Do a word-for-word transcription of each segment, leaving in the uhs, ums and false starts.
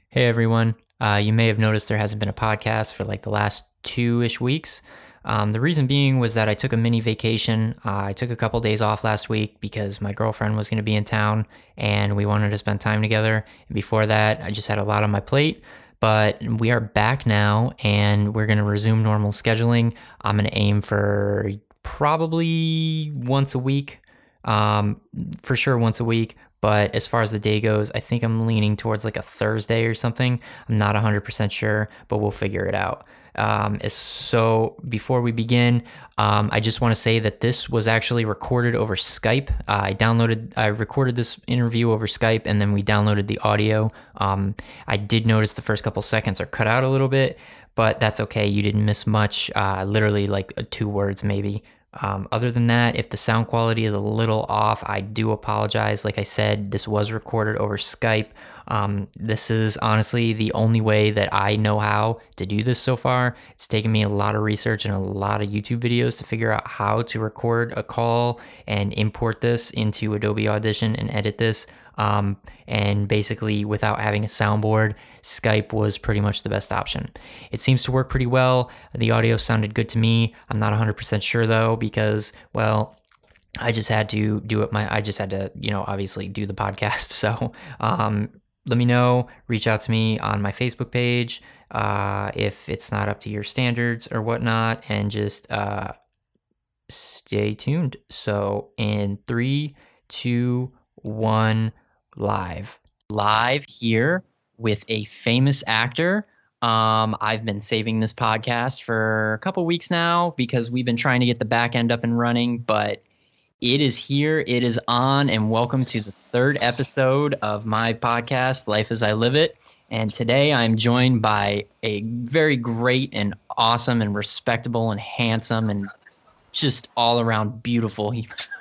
Hey everyone. Uh, you may have noticed there hasn't been a podcast for like the last two ish weeks. Um, the reason being was that I took a mini vacation. Uh, I took a couple days off last week because my girlfriend was going to be in town and we wanted to spend time together. And before that, I just had a lot on my plate. But we are back now and we're going to resume normal scheduling. I'm going to aim for probably once a week, um, for sure once a week. But as far as the day goes, I think I'm leaning towards like a Thursday or something. I'm not one hundred percent sure, but we'll figure it out. Um, so before we begin, um, I just want to say that this was actually recorded over Skype. Uh, I downloaded, I recorded this interview over Skype, and then we downloaded the audio. Um, I did notice the first couple seconds are cut out a little bit, but that's okay. You didn't miss much. Uh, literally like uh, two words maybe. Um, other than that, if the sound quality is a little off, I do apologize. Like I said, this was recorded over Skype. Um, this is honestly the only way that I know how to do this so far. It's taken me a lot of research and a lot of YouTube videos to figure out how to record a call and import this into Adobe Audition and edit this. Um, and basically, without having a soundboard, Skype was pretty much the best option. It seems to work pretty well. The audio sounded good to me. I'm not one hundred percent sure though, because, well, I just had to do it. My, I just had to, you know, obviously do the podcast. So, um, let me know. Reach out to me on my Facebook page uh, if it's not up to your standards or whatnot, and just uh, stay tuned. So, in three, two, one, live, live here with a famous actor. Um, I've been saving this podcast for a couple weeks now because we've been trying to get the back end up and running, but it is here, it is on, and welcome to the third episode of my podcast, Life as I Live It. And today I'm joined by a very great and awesome and respectable and handsome and just all around beautiful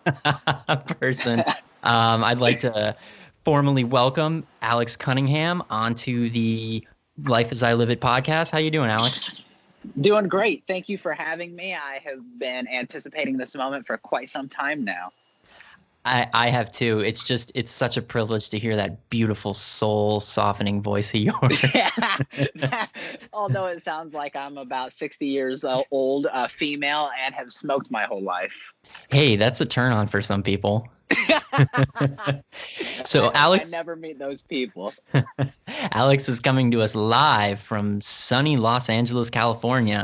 person. Um, I'd like to formally welcome Alex Cunningham onto the Life as I Live It podcast. How you doing, Alex? Doing great. Thank you for having me. I have been anticipating this moment for quite some time now. I, I have too. It's just, it's such a privilege to hear that beautiful soul softening voice of yours. Yeah. Although it sounds like I'm about sixty years old, uh, female, and have smoked my whole life. Hey, that's a turn on for some people. So I, Alex, I never meet those people. Alex is coming to us live from sunny Los Angeles, California.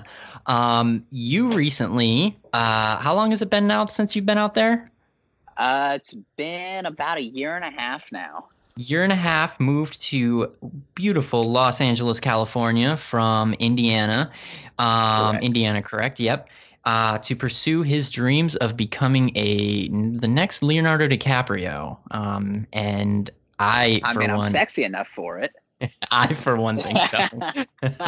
Um, you recently, uh, how long has it been now since you've been out there? Uh, it's been about a year and a half now. Year and a half, moved to beautiful Los Angeles, California from Indiana. Um, Correct. Indiana, correct? Yep. Uh, to pursue his dreams of becoming a the next Leonardo DiCaprio. Um, and I, I for mean, I'm one, sexy enough for it. I, for one, think so.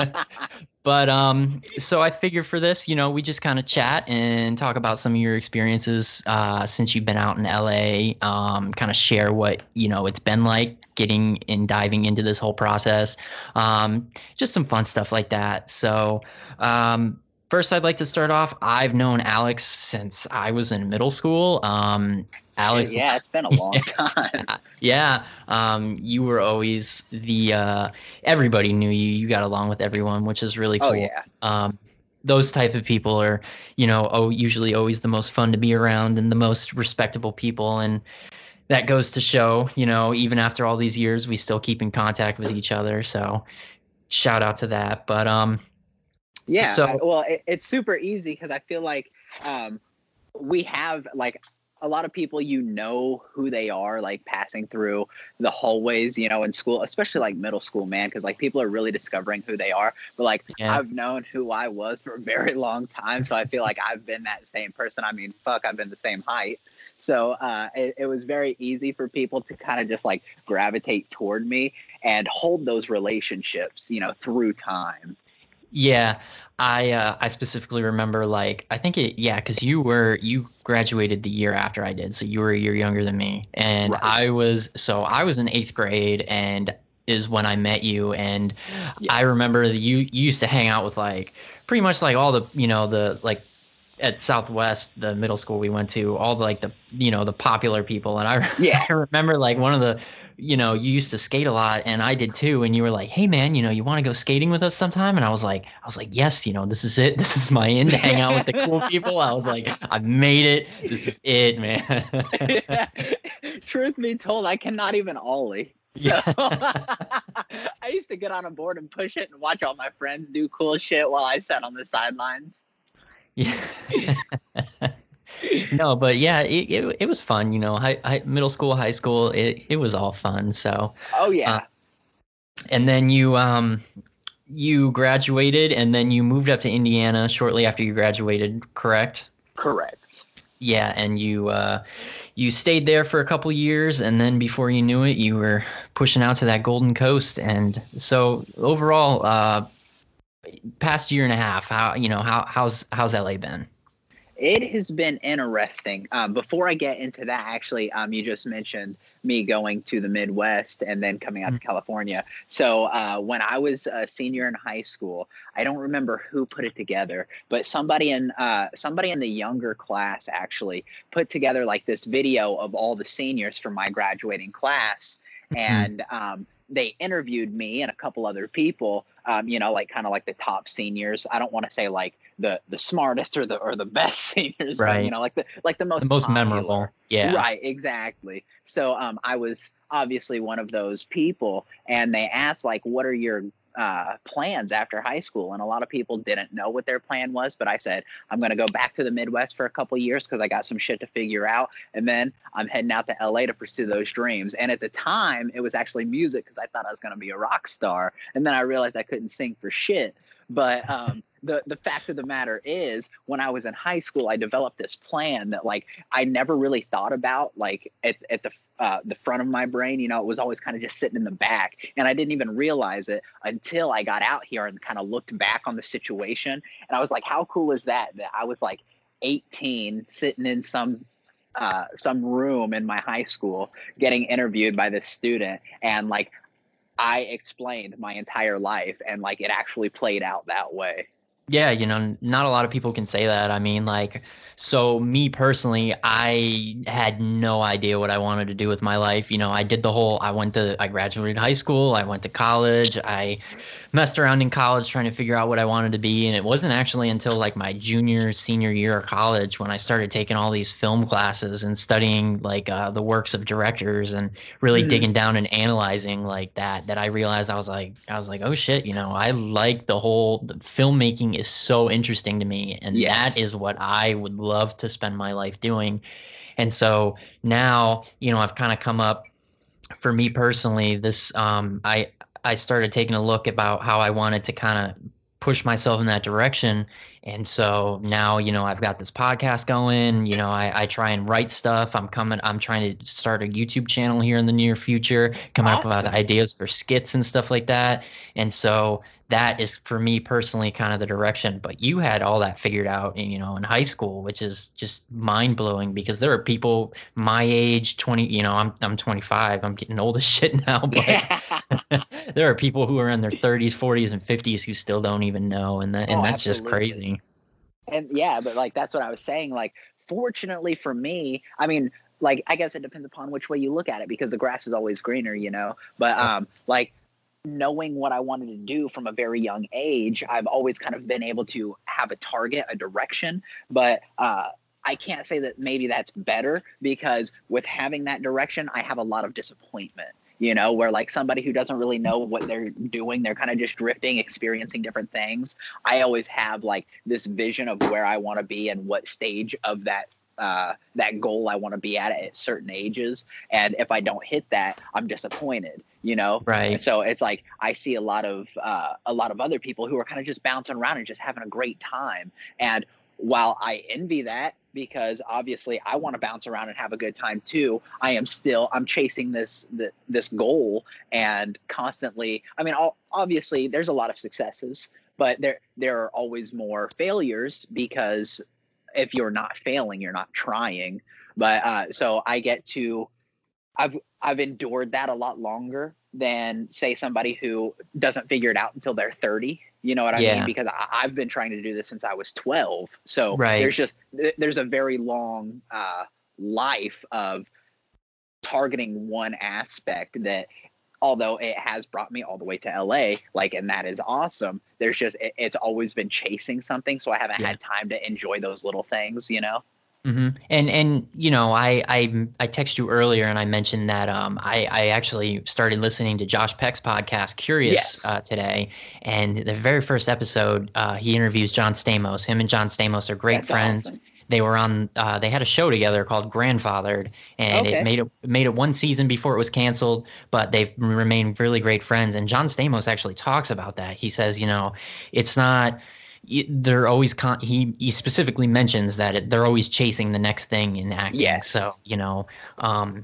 But um, so I figure for this, you know, we just kind of chat and talk about some of your experiences uh, since you've been out in L A. Um, kind of share what you know it's been like getting and diving into this whole process. Um, just some fun stuff like that. So. Um, First, I'd like to start off. I've known Alex since I was in middle school. Um, Alex, Yeah, it's been a long time. yeah, um, you were always the. Uh, everybody knew you. You got along with everyone, which is really cool. Oh, yeah. Um, those type of people are, you know, oh, usually always the most fun to be around and the most respectable people, and that goes to show, you know, even after all these years, we still keep in contact with each other. So, shout out to that. But um. Yeah, So, I- well, it, it's super easy because I feel like um, we have like a lot of people, you know who they are, like passing through the hallways, you know, in school, especially like middle school, man, because like people are really discovering who they are. But like yeah. I've known who I was for a very long time, so I feel like I've been that same person. I mean, fuck, I've been the same height. So uh, it, it was very easy for people to kind of just like gravitate toward me and hold those relationships, you know, through time. Yeah, I uh, I specifically remember like I think it yeah because you were you graduated the year after I did, so you were a year younger than me, and Right. I was so I was in eighth grade and is when I met you, and I Yes. remember that you, you used to hang out with like pretty much like all the you know the like at Southwest, the middle school we went to, all the, like the, you know, the popular people. And I, Yeah. I remember like one of the, you know, you used to skate a lot and I did too. And you were like, hey man, you know, you want to go skating with us sometime? And I was like, I was like, yes, you know, this is it. This is my in to hang out with the cool people. I was like, I made it. This is it, man. Truth be told, I cannot even ollie. So Yeah. I used to get on a board and push it and watch all my friends do cool shit while I sat on the sidelines. Yeah. No, but yeah, it, it, it was fun, you know, high, high, middle school, high school, it, it was all fun. So, Oh uh, yeah. and then you, um, you graduated and then you moved up to Indiana shortly after you graduated, correct? Correct. Yeah, and you uh, you stayed there for a couple years, and then before you knew it, you were pushing out to that Golden Coast. And so overall, uh, past year and a half, how you know how how's how's L A been? It has been interesting. Um, before I get into that, actually, um, you just mentioned me going to the Midwest and then coming out to California. So uh, when I was a senior in high school, I don't remember who put it together, but somebody in uh, somebody in the younger class actually put together like this video of all the seniors from my graduating class, Mhm. and um, they interviewed me and a couple other people. Um, you know, like kind of like the top seniors. I don't want to say like the the smartest or the or the best seniors, but you Right, know, like the like the the most most popular. memorable. Yeah, Right, exactly. So um, I was obviously one of those people, and they asked like, "What are your uh, plans after high school?" And a lot of people didn't know what their plan was, but I said, "I'm going to go back to the Midwest for a couple years because I got some shit to figure out, and then I'm heading out to L A to pursue those dreams." And at the time, it was actually music because I thought I was going to be a rock star, and then I realized I couldn't sing for shit. But um, the the fact of the matter is, when I was in high school, I developed this plan that like I never really thought about, like at at the uh, the front of my brain. You know, it was always kind of just sitting in the back, and I didn't even realize it until I got out here and kind of looked back on the situation. And I was like, how cool is that? That I was like eighteen, sitting in some uh, some room in my high school, getting interviewed by this student, and like I explained my entire life, and like it actually played out that way. yeah, you know, not a lot of people can say that. I mean, like, so me personally, I had no idea what I wanted to do with my life. You know, I did the whole, I went to, I graduated high school, I went to college, I messed around in college trying to figure out what I wanted to be. And it wasn't actually until like my junior, senior year of college when I started taking all these film classes and studying like uh, the works of directors and really Mhm. digging down and analyzing like that, that I realized I was like, I was like, oh shit, you know, I like the whole the filmmaking is so interesting to me. And that Yes. is what I would love to spend my life doing. And so now, you know, I've kind of come up for me personally, this um, I I started taking a look about how I wanted to kind of push myself in that direction. And so now, you know, I've got this podcast going, you know, I, I try and write stuff. I'm coming, I'm trying to start a YouTube channel here in the near future, coming up with Awesome. ideas for skits and stuff like that. And so that is for me personally kind of the direction. But you had all that figured out in, you know, in high school, which is just mind blowing because there are people my age, twenty, you know, I'm I'm twenty-five, I'm getting old as shit now, but Yeah. there are people who are in their thirties, forties, and fifties who still don't even know, and that and Oh, that's just absolutely. crazy. And yeah, but like that's what I was saying. Like, fortunately for me, I mean, like I guess it depends upon which way you look at it because the grass is always greener, you know. But Yep. um, like knowing what I wanted to do from a very young age, I've always kind of been able to have a target, a direction. But uh, I can't say that maybe that's better because with having that direction, I have a lot of disappointment. You know, where like somebody who doesn't really know what they're doing, they're kind of just drifting, experiencing different things. I always have like this vision of where I want to be and what stage of that uh, that goal I want to be at at certain ages. And if I don't hit that, I'm disappointed, you know? And Right. so it's like I see a lot of uh, a lot of other people who are kind of just bouncing around and just having a great time. And while I envy that because obviously I want to bounce around and have a good time too, I am still I'm chasing this this goal and constantly. I mean, obviously there's a lot of successes, but there there are always more failures because if you're not failing, you're not trying. But uh, so I get to I've I've endured that a lot longer than say somebody who doesn't figure it out until they're thirty. You know what I Yeah. mean? Because I, I've been trying to do this since I was twelve. So Right. there's just, there's a very long uh, life of targeting one aspect that, although it has brought me all the way to L A, like, and that is awesome. There's just, it, it's always been chasing something. So I haven't Yeah. had time to enjoy those little things, you know? Mm-hmm. And and you know, I I I texted you earlier and I mentioned that um I I actually started listening to Josh Peck's podcast Curious Yes. uh, today, and the very first episode uh, he interviews John Stamos. Him and John Stamos are great That's friends. awesome. They were on uh, they had a show together called Grandfathered, and Okay. it made it made it one season before it was canceled, but they've remained really great friends. And John Stamos actually talks about that. He says, you know, it's not. They're always con- he he specifically mentions that it, they're always chasing the next thing in acting. Yes. So you know, um,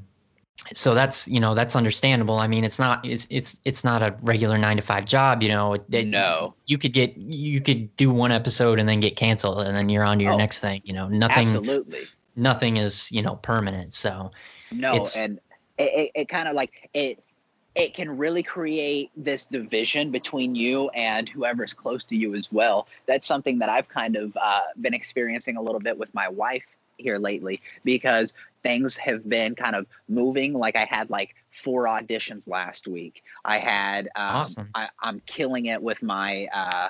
so that's you know that's understandable. I mean, it's not it's it's it's not a regular nine to five job. You know, it, it, No. you could get you could do one episode and then get canceled, and then you're on to your Oh, next thing. You know, nothing Absolutely. nothing is you know permanent. So No, it's and it, it, it kind of like it it can really create this division between you and whoever's close to you as well. That's something that I've kind of uh, been experiencing a little bit with my wife here lately, because things have been kind of moving. Like I had like four auditions last week. I had um, awesome. I, I'm killing it with my uh,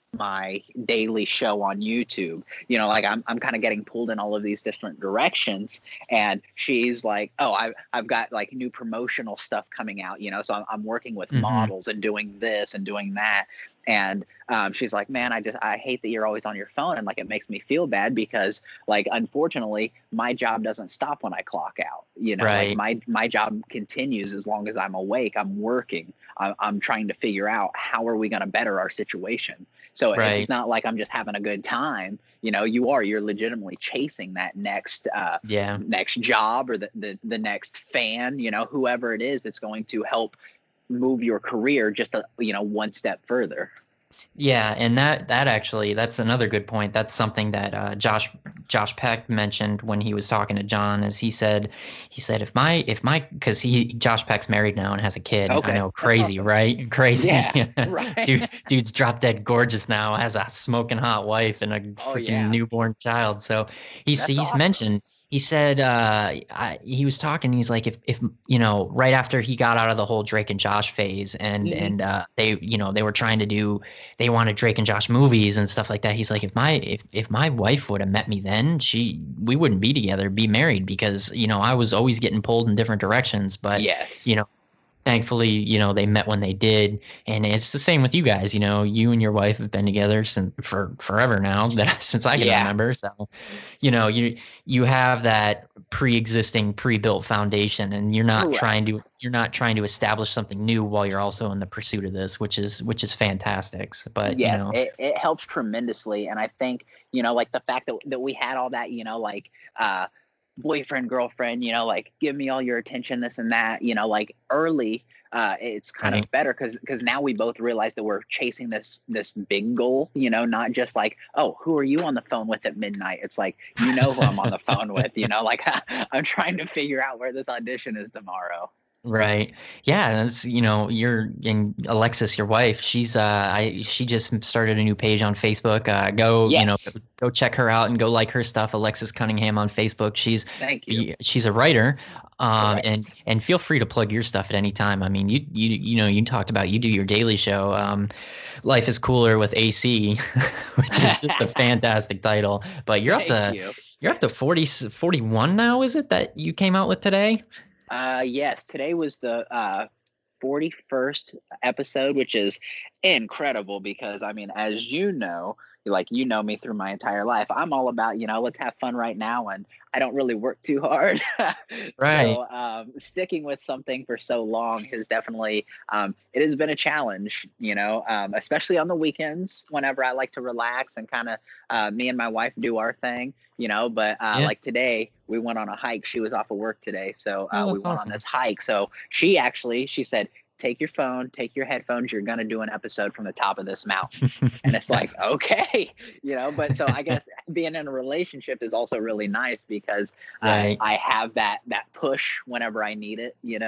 my daily show on YouTube. You know, like I'm I'm kind of getting pulled in all of these different directions, and she's like, "Oh, I I've got like new promotional stuff coming out, you know, so I'm I'm working with Mhm. models and doing this and doing that." And um, she's like, "Man, I just I hate that you're always on your phone, and like it makes me feel bad because like unfortunately my job doesn't stop when I clock out. You know, Right. like my my job continues as long as I'm awake. I'm working. I'm, I'm trying to figure out how are we going to better our situation." So Right. it's not like I'm just having a good time. You know, you are, you're legitimately chasing that next, uh, Yeah. next job or the, the, the next fan, you know, whoever it is that's going to help move your career just, a, you know, one step further. Yeah, and that that actually that's another good point. That's something that uh, Josh Josh Peck mentioned when he was talking to John. Is he said he said if my if my because he Josh Peck's married now and has a kid. Okay, I know, that's crazy, awesome. right? Crazy. Yeah, right. Dude, dude's drop dead gorgeous now. Has a smoking hot wife and a Oh, freaking yeah. newborn child. So he's That's he's awesome. mentioned. He said uh, I, he was talking. He's like, if if you know, right after he got out of the whole Drake and Josh phase, and Mhm. and uh, they you know they were trying to do, they wanted Drake and Josh movies and stuff like that. He's like, if my if if my wife would have met me then, she we wouldn't be together, be married, because you know I was always getting pulled in different directions. But Yes. you know, thankfully, you know, they met when they did. And it's the same with you guys. You know, you and your wife have been together since for forever now, that since I can Yeah. remember. So, you know, you you have that pre-existing, pre-built foundation, and you're not Correct. trying to you're not trying to establish something new while you're also in the pursuit of this, which is which is fantastic. But Yes, you know, it, it helps tremendously. And I think, you know, like the fact that, that we had all that, you know, like uh, boyfriend, girlfriend, you know, like give me all your attention, this and that, you know, like early, uh, it's kind Right. of better because because now we both realize that we're chasing this this big goal, you know, not just like, oh, who are you on the phone with at midnight? It's like, you know who I'm on the phone with, you know, like I'm trying to figure out where this audition is tomorrow. Right. Yeah, that's you know, you're in Alexis, your wife, she's uh I she just started a new page on Facebook. Uh go, you know, Yes. go, go check her out and go like her stuff, Alexis Cunningham on Facebook. She's Thank you. she's a writer. Um Correct. and and feel free to plug your stuff at any time. I mean, you you you know, you talked about you do your daily show, um Life is Cooler with A C, which is just a fantastic title. But you're up Thank to you. you're up to forty forty-one now, is it, that you came out with today? Uh, yes, today was the uh, forty-first episode, which is incredible because, I mean, as you know, like you know me through my entire life, I'm all about, you know, let's have fun right now, and I don't really work too hard. Right. So um, sticking with something for so long has definitely, um, it has been a challenge, you know, um, especially on the weekends whenever I like to relax and kind of uh, me and my wife do our thing, you know, but uh, Yeah. like today we went on a hike. She was off of work today. So uh, Oh, we that's went awesome. on this hike. So she actually, she said, take your phone, take your headphones. You're going to do an episode from the top of this mountain. And it's like, okay, you know, but so I guess being in a relationship is also really nice because uh, Right. I have that, that push whenever I need it, you know?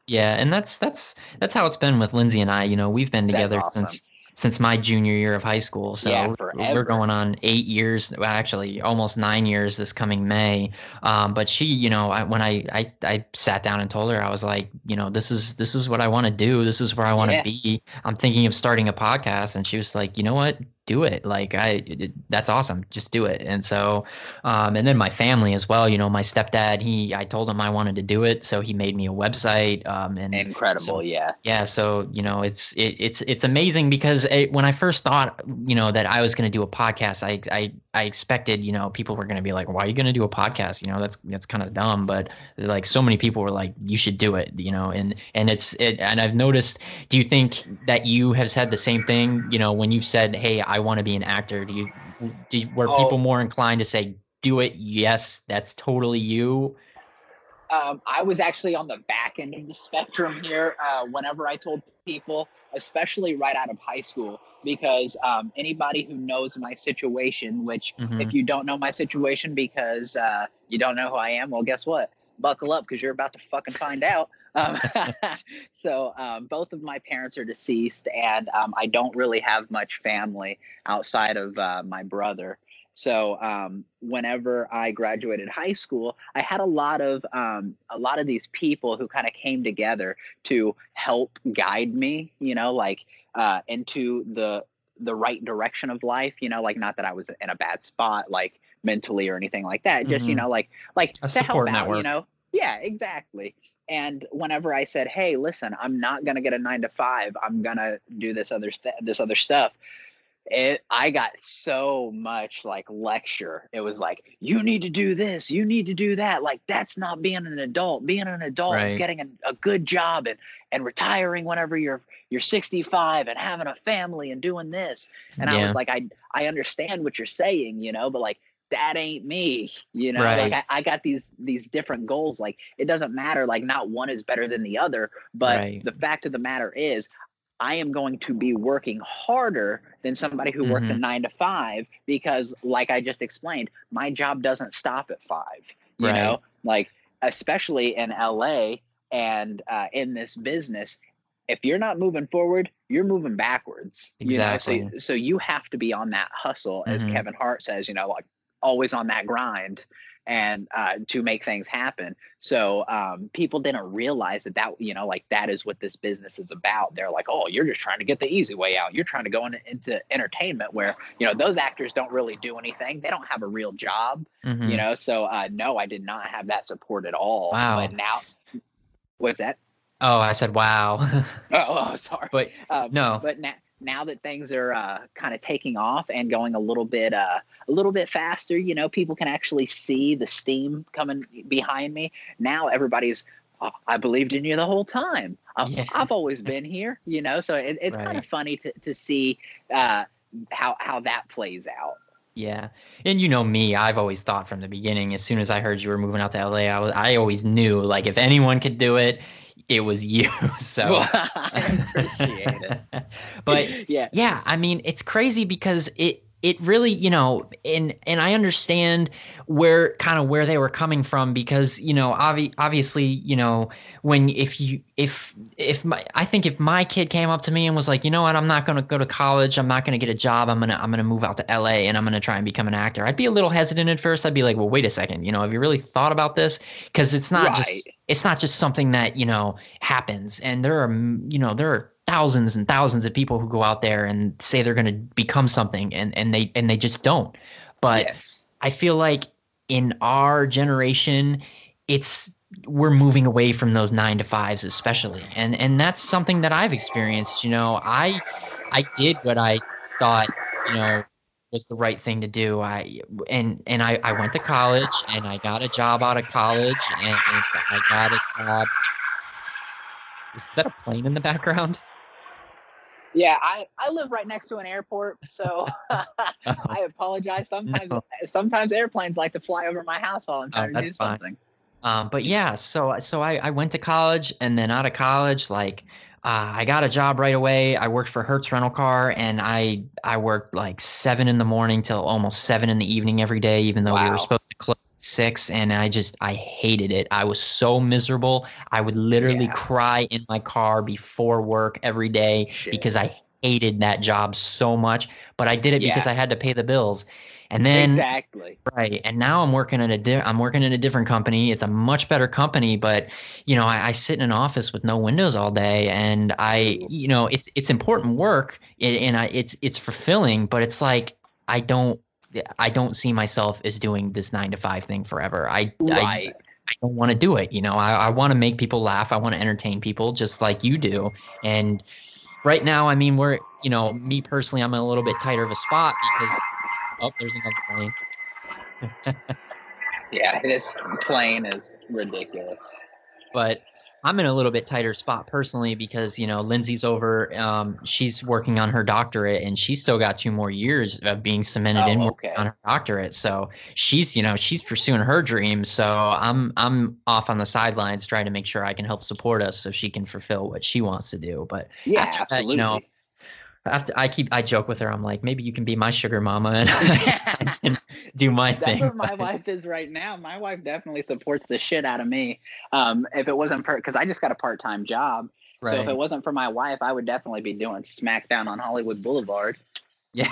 Yeah, and that's that's that's how it's been with Lindsay and I. You know, we've been That's together awesome. since since my junior year of high school. Yeah, So we're forever. going on eight years, well, actually almost nine years this coming May. Um, but she, you know, I, when I, I I sat down and told her, I was like, you know, this is this is what I want to do. This is where I want to Yeah. be. I'm thinking of starting a podcast, and she was like, you know what? Do it. Like I, it, that's awesome. Just do it. And so, um, and then my family as well. You know, my stepdad, he, I told him I wanted to do it, so he made me a website. Um, and Incredible. so Yeah. yeah, so you know, it's it, it's it's amazing because it, when I first thought, you know, that I was going to do a podcast, I I I expected, you know, people were going to be like, "Why are you going to do a podcast?" You know, that's that's kind of dumb, but like so many people were like, "You should do it," you know, and and it's it, and I've noticed. Do you think that you have said the same thing? You know, when you said, "Hey, I want to be an actor," do you do you, were people Oh, more inclined to say, "Do it"? Yes, that's totally you. Um, I was actually on the back end of the spectrum here uh, whenever I told people, especially right out of high school, because um, anybody who knows my situation, which Hmm. if you don't know my situation because uh, you don't know who I am, well, guess what? Buckle up because you're about to fucking find out. Um, so um, both of my parents are deceased, and um, I don't really have much family outside of uh, my brother. So um, whenever I graduated high school, I had a lot of um, a lot of these people who kind of came together to help guide me, you know, like uh, into the the right direction of life. You know, like not that I was in a bad spot, like mentally or anything like that. Just you Hmm. know, like like A to help support out. You network. know, yeah, exactly. And whenever I said, "Hey, listen, I'm not gonna get a nine to five. I'm gonna do this other st- this other stuff," it I got so much like lecture. It was like, you need to do this, you need to do that. Like that's not being an adult. Being an adult is Right. getting a, a good job and and retiring whenever you're you're sixty-five and having a family and doing this. And I was Yeah. like, I I understand what you're saying, you know, but like that ain't me, you know, like Right. I, I got these these different goals. Like it doesn't matter, like not one is better than the other, but Right. the fact of the matter is I am going to be working harder than somebody who works a Hmm. nine to five because, like I just explained, my job doesn't stop at five. You Right. know, like especially in L A and uh, in this business, if you're not moving forward, you're moving backwards. You know, so Exactly. so you have to be on that hustle, as Hmm. Kevin Hart says. You know, like always on that grind and uh, to make things happen. So um, people didn't realize that that you know like that is what this business is about. They're like, oh, you're just trying to get the easy way out. You're trying to go in, into entertainment where you know those actors don't really do anything. They don't have a real job. You Hmm. know, so uh, no, I did not have that support at all. But Wow. now, what's that? Oh, I said wow. Oh, oh sorry. But Um, no. but now, now that things are uh, kind of taking off and going a little bit, uh, a little bit faster, you know, people can actually see the steam coming behind me. Now everybody's, "Oh, I believed in you the whole time. I, Yeah. I've always been here, you know. So it, it's kind of Right. funny to to see uh, how how that plays out. Yeah. And you know me, I've always thought from the beginning, as soon as I heard you were moving out to L A, I was, I always knew like if anyone could do it, it was you. Well, So, I appreciate but it. Yeah, yeah, I mean, it's crazy because it it really, you know, and and I understand where kind of where they were coming from because, you know, obvi- obviously, you know, when if you if if my I think if my kid came up to me and was like, you know what, I'm not going to go to college, I'm not going to get a job, I'm gonna I'm gonna move out to L A and I'm gonna try and become an actor. I'd be a little hesitant at first. I'd be like, well, wait a second, you know, have you really thought about this? Because it's not right. just it's not just something that you know happens, and there are you know there are thousands and thousands of people who go out there and say they're going to become something and and they and they just don't. But Yes. I feel like in our generation, it's we're moving away from those nine to fives, especially, and and that's something that I've experienced. You know, I I did what I thought, you know, was the right thing to do. I and and I I went to college and I got a job out of college and I got a job. Is that a plane in the background? Yeah, I, I live right next to an airport, so Oh, I apologize. Sometimes no. sometimes airplanes like to fly over my house while I'm Oh, trying to that's do fine. something. Um, but yeah, so so I, I went to college and then out of college, like uh, I got a job right away. I worked for Hertz Rental Car, and I I worked like seven in the morning till almost seven in the evening every day, even though we were Wow. supposed to close at six. And I just I hated it. I was so miserable. I would literally Yeah. cry in my car before work every day Shit. because I hated that job so much. But I did it because Yeah. I had to pay the bills. And then Exactly. right. And now I'm working at a di- I'm working in a different company. It's a much better company, but you know, I, I sit in an office with no windows all day, and I, Ooh. you know, it's it's important work, and, and I it's it's fulfilling, but it's like I don't I don't see myself as doing this nine to five thing forever. I I Right. I don't want to do it. You know, I, I want to make people laugh. I want to entertain people just like you do. And right now, I mean, we're, you know, me personally, I'm in a little bit tighter of a spot because, oh, there's another plane. Yeah, this plane is ridiculous. But I'm in a little bit tighter spot personally because, you know, Lindsay's over. Um, she's working on her doctorate, and she's still got two more years of being cemented in Oh, working on okay. her doctorate. So she's, you know, she's pursuing her dreams. So I'm I'm off on the sidelines trying to make sure I can help support us so she can fulfill what she wants to do. But Yeah, after that, you know, absolutely. after I keep I joke with her, I'm like, maybe you can be my sugar mama and I can do my That's thing. what my wife is right now. My wife definitely supports the shit out of me. Um, if it wasn't for, because I just got a part time job. So if it Right. wasn't for my wife, I would definitely be doing SmackDown on Hollywood Boulevard, Yeah.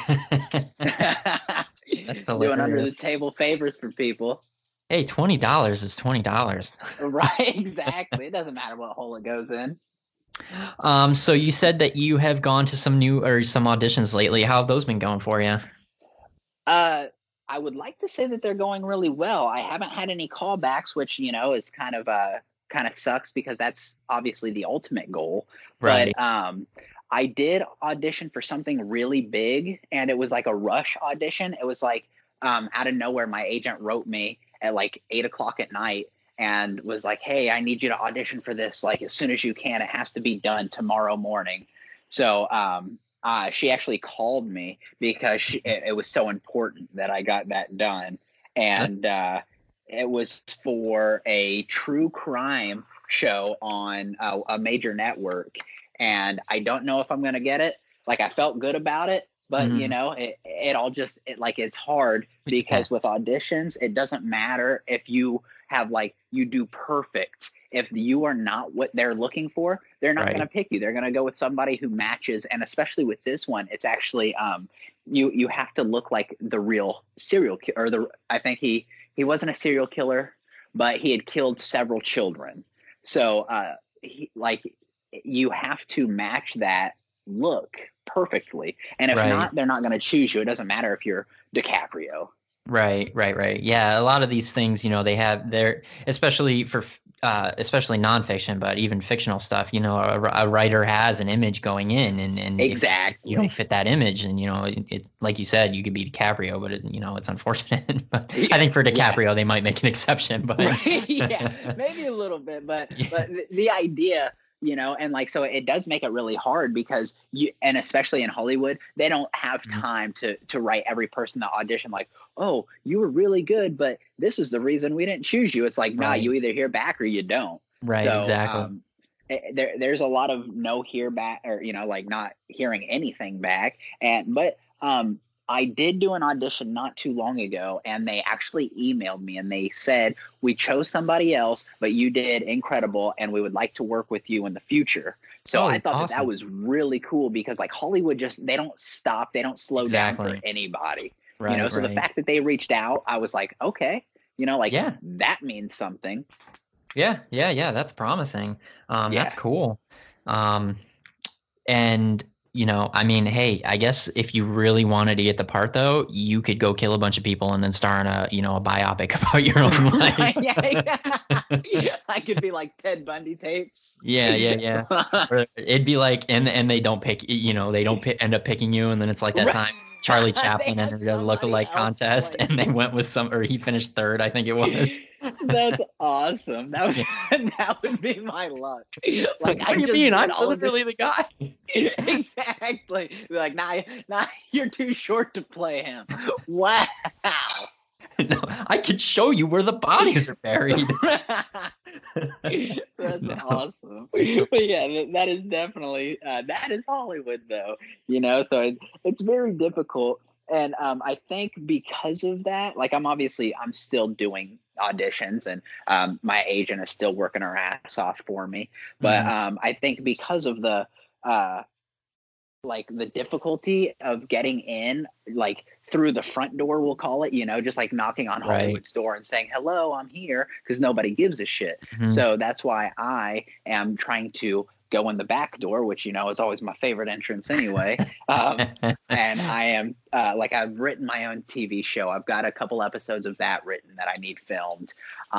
That's doing under the hilarious. table favors for people. Hey, twenty dollars is twenty dollars. Right, exactly. It doesn't matter what hole it goes in. Um, so you said that you have gone to some new or some auditions lately. How have those been going for you? Uh, I would like to say that they're going really well. I haven't had any callbacks, which you know is kind of uh kind of sucks because that's obviously the ultimate goal. Right. But um, I did audition for something really big, and it was like a rush audition. It was like um, out of nowhere, my agent wrote me at like eight o'clock at night and was like, "Hey, I need you to audition for this like as soon as you can. It has to be done tomorrow morning." So um, uh, she actually called me because she, it, it was so important that I got that done. That's And uh, it was for a true crime show on a, a major network. And I don't know if I'm going to get it. Like, I felt good about it, but you mhm. know, it, it all just, it, like, it's hard It because with depends. auditions, it doesn't matter if you have like, you do perfect. If you are not what they're looking for, they're not going to Right. pick you. They're going to go with somebody who matches. And especially with this one, it's actually um, you you have to look like the real serial killer. Or the I think he he wasn't a serial killer, but he had killed several children. So uh, he, like you have to match that look perfectly. And if Right. not, they're not going to choose you. It doesn't matter if you're DiCaprio. Right, right, right. Yeah, a lot of these things, you know, they have their, especially for, uh, especially nonfiction, but even fictional stuff, you know, a, a writer has an image going in, and and if you don't Exactly. fit that image, and you know, it, it's like you said, you could be DiCaprio, but it, you know, it's unfortunate. But I Yeah, think for yeah. DiCaprio, they might make an exception. But Right. Yeah, maybe a little bit, but yeah, but the, the idea, you know, and like so it does make it really hard because you and especially in Hollywood, they don't have mhm, time to to write every person that audition like, "Oh, you were really good, but this is the reason we didn't choose you." It's like, "Nah, you right, either hear back or you don't." right, So, exactly. um eh, there there's a lot of no hear back or you know like not hearing anything back and but um I did do an audition not too long ago, and they actually emailed me and they said, "We chose somebody else, but you did incredible, and we would like to work with you in the future." So I Oh, thought that that awesome. was really cool because, like, Hollywood just, they don't stop, they don't slow down for Exactly. anybody, you know? Right, So the right. fact that they reached out, I was like, okay, you know, like Yeah. that means something. Yeah, yeah, yeah, that's promising. Um, Yeah. that's cool. Um, and you know, I mean, hey, I guess if you really wanted to get the part though, you could go kill a bunch of people and then star in a, you know, a biopic about your own Right, yeah, life. yeah. I could be like Ted Bundy tapes. Yeah, yeah, yeah. Or it'd be like, and and they don't pick, you know, they don't pick, end up picking you, and then it's like that Right. time Charlie They Chaplin have entered a somebody lookalike else contest, play and they went with some, or he finished third, I think it was. That's awesome. That Yeah. would that would be my luck. Like What I do you just mean? did I'm all of this literally the guy. exactly. Be like, nah, nah, you're too short to play him. Wow. No, I could show you where the bodies are buried. That's No. awesome. But yeah, that, that is definitely uh, that is Hollywood, though. You know, so it, it's very difficult, and um, I think because of that, like I'm obviously I'm still doing auditions, and um, my agent is still working her ass off for me. But Mhm. um, I think because of the uh, like the difficulty of getting in, like through the front door, we'll call it, you know, just like knocking on Right. Hollywood's door and saying, hello, I'm here, because nobody gives a shit. Mhm. So that's why I am trying to go in the back door, which, you know, is always my favorite entrance anyway. Um, and I am uh, like, I've written my own T V show. I've got a couple episodes of that written that I need filmed.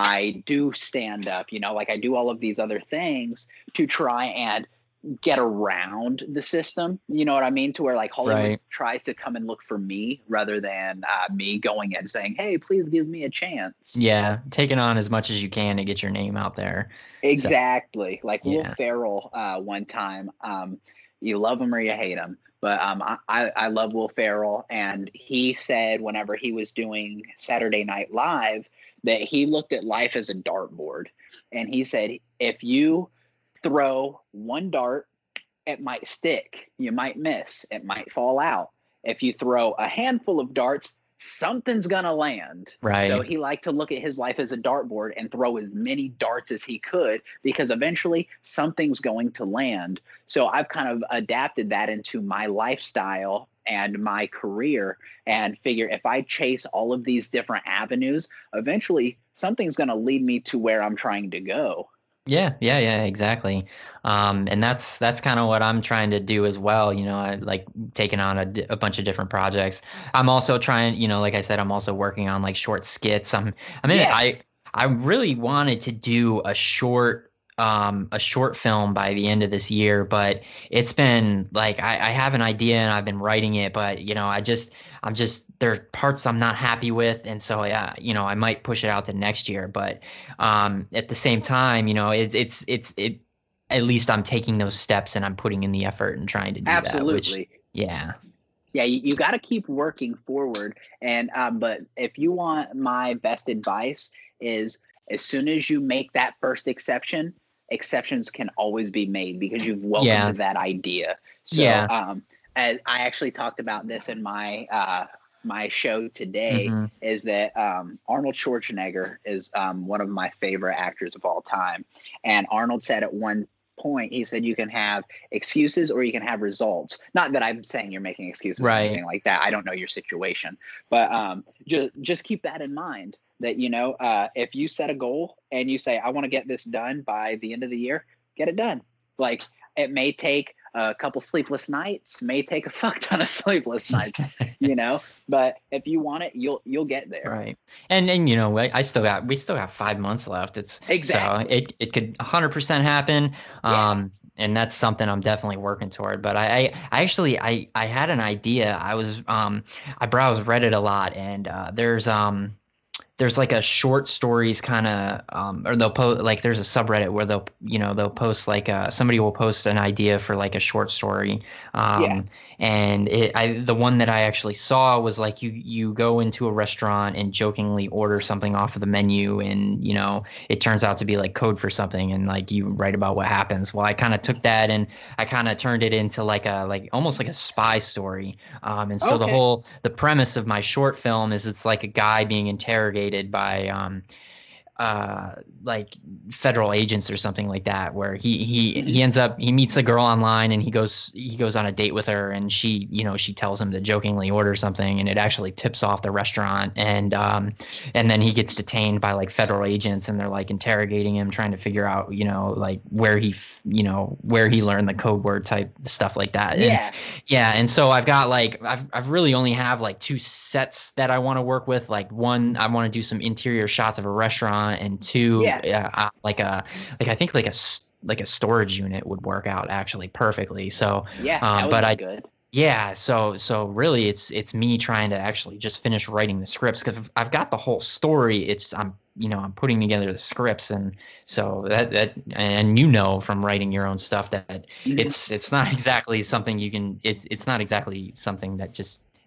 I do stand up, you know, like I do all of these other things to try and get around the system, you know what I mean? To where like Hollywood Right. tries to come and look for me rather than uh, me going in saying, hey, please give me a chance. Yeah, taking on as much as you can to get your name out there. So, Exactly. Like Will yeah. Ferrell uh, one time, um, you love him or you hate him. But um, I, I I love Will Ferrell. And he said whenever he was doing Saturday Night Live that he looked at life as a dartboard. And he said, if you throw one dart, it might stick. You might miss. It might fall out. If you throw a handful of darts, something's going to land. Right. So he liked to look at his life as a dartboard and throw as many darts as he could, because eventually something's going to land. So I've kind of adapted that into my lifestyle and my career, and figure if I chase all of these different avenues, eventually something's going to lead me to where I'm trying to go. Yeah, yeah, yeah, exactly. Um, and that's that's kind of what I'm trying to do as well. You know, I like taking on a, d- a bunch of different projects. I'm also trying, you know, like I said, I'm also working on like short skits. I'm, I mean, Yeah. I I really wanted to do a short um a short film by the end of this year, but it's been like I, I have an idea and I've been writing it, but you know, I just I'm just there are parts I'm not happy with, and so yeah, you know, I might push it out to next year, but um, at the same time, you know, it's it's it's it. At least I'm taking those steps and I'm putting in the effort and trying to do that. Which, Absolutely. yeah, Yeah, you, you got to keep working forward. And um, but if you want my best advice, is as soon as you make that first exception, exceptions can always be made because you've welcomed yeah, that idea. So yeah, um, as I actually talked about this in my uh, my show today, hmm is that um, Arnold Schwarzenegger is um, one of my favorite actors of all time, and Arnold said at one point, he said you can have excuses or you can have results. Not that I'm saying you're making excuses or right, anything like that. I don't know your situation, but um, just just keep that in mind. That you know, uh, if you set a goal and you say, "I want to get this done by the end of the year," get it done. Like it may take a couple sleepless nights, may take a fuck ton of sleepless nights, you know. But if you want it, you'll you'll get there. right. And and you know, I, I still got we still have five months left. It's Exactly. so it it could one hundred percent happen. Yeah. Um, and that's something I'm definitely working toward. But I, I, I actually I I had an idea. I was um I browse Reddit a lot, and uh, there's um there's like a short stories kind of um or they'll post like there's a subreddit where they'll you know they'll post like uh somebody will post an idea for like a short story, Yeah. um and it I the one that I actually saw was like you you go into a restaurant and jokingly order something off of the menu, and you know it turns out to be like code for something, and like you write about what happens. Well, I kind of took that and I kind of turned it into like a like almost like a spy story. Um and so the Okay. whole the premise of my short film is it's like a guy being interrogated by um uh like federal agents or something like that, where he he Mhm. he ends up he meets a girl online, and he goes he goes on a date with her, and she you know she tells him to jokingly order something, and it actually tips off the restaurant, and um and then he gets detained by like federal agents, and they're like interrogating him, trying to figure out you know like where he f- you know where he learned the code word type stuff like that. And Yeah. yeah, and so I've got like I've I've really only have like two sets that I want to work with. Like one, I want to do some interior shots of a restaurant, and two, Yeah. uh, uh, like a like I think like a s- like a storage unit would work out actually perfectly. So, Yeah. That um, would but be I good. yeah, so so really it's it's me trying to actually just finish writing the scripts, because I've got the whole story. It's I'm you know I'm putting together the scripts, and so that that and you know from writing your own stuff that Mhm. it's it's not exactly something you can it's it's not exactly something that just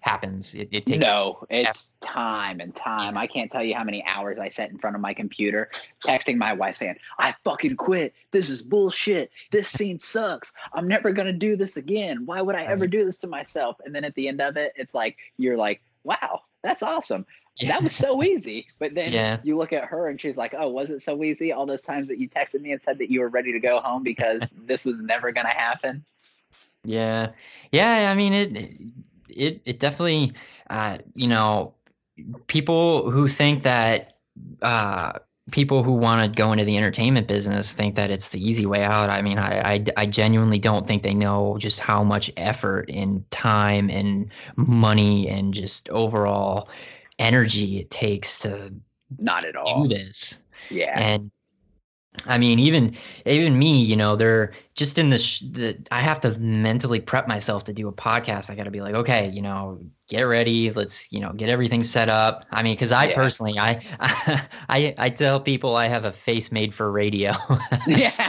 happens. It, it takes no, it's time and time. Yeah. I can't tell you how many hours I sat in front of my computer texting my wife saying, I fucking quit. This is bullshit. This scene sucks. I'm never going to do this again. Why would I right. ever do this to myself? And then at the end of it, it's like, you're like, wow, that's awesome. Yeah. That was so easy. But then yeah. you look at her and she's like, oh, was it so easy? All those times that you texted me and said that you were ready to go home because this was never going to happen. Yeah. Yeah. I mean, it, it, it definitely, uh, you know, people who think that, uh, people who want to go into the entertainment business think that it's the easy way out. I mean, I, I, I genuinely don't think they know just how much effort and time and money and just overall energy it takes to not at all do this. Yeah. And I mean, even even me, you know, they're just in the, sh- the I have to mentally prep myself to do a podcast. I got to be like, okay, you know, get ready. Let's, you know, get everything set up. I mean, because I yeah. personally, I, I I tell people I have a face made for radio. Yeah.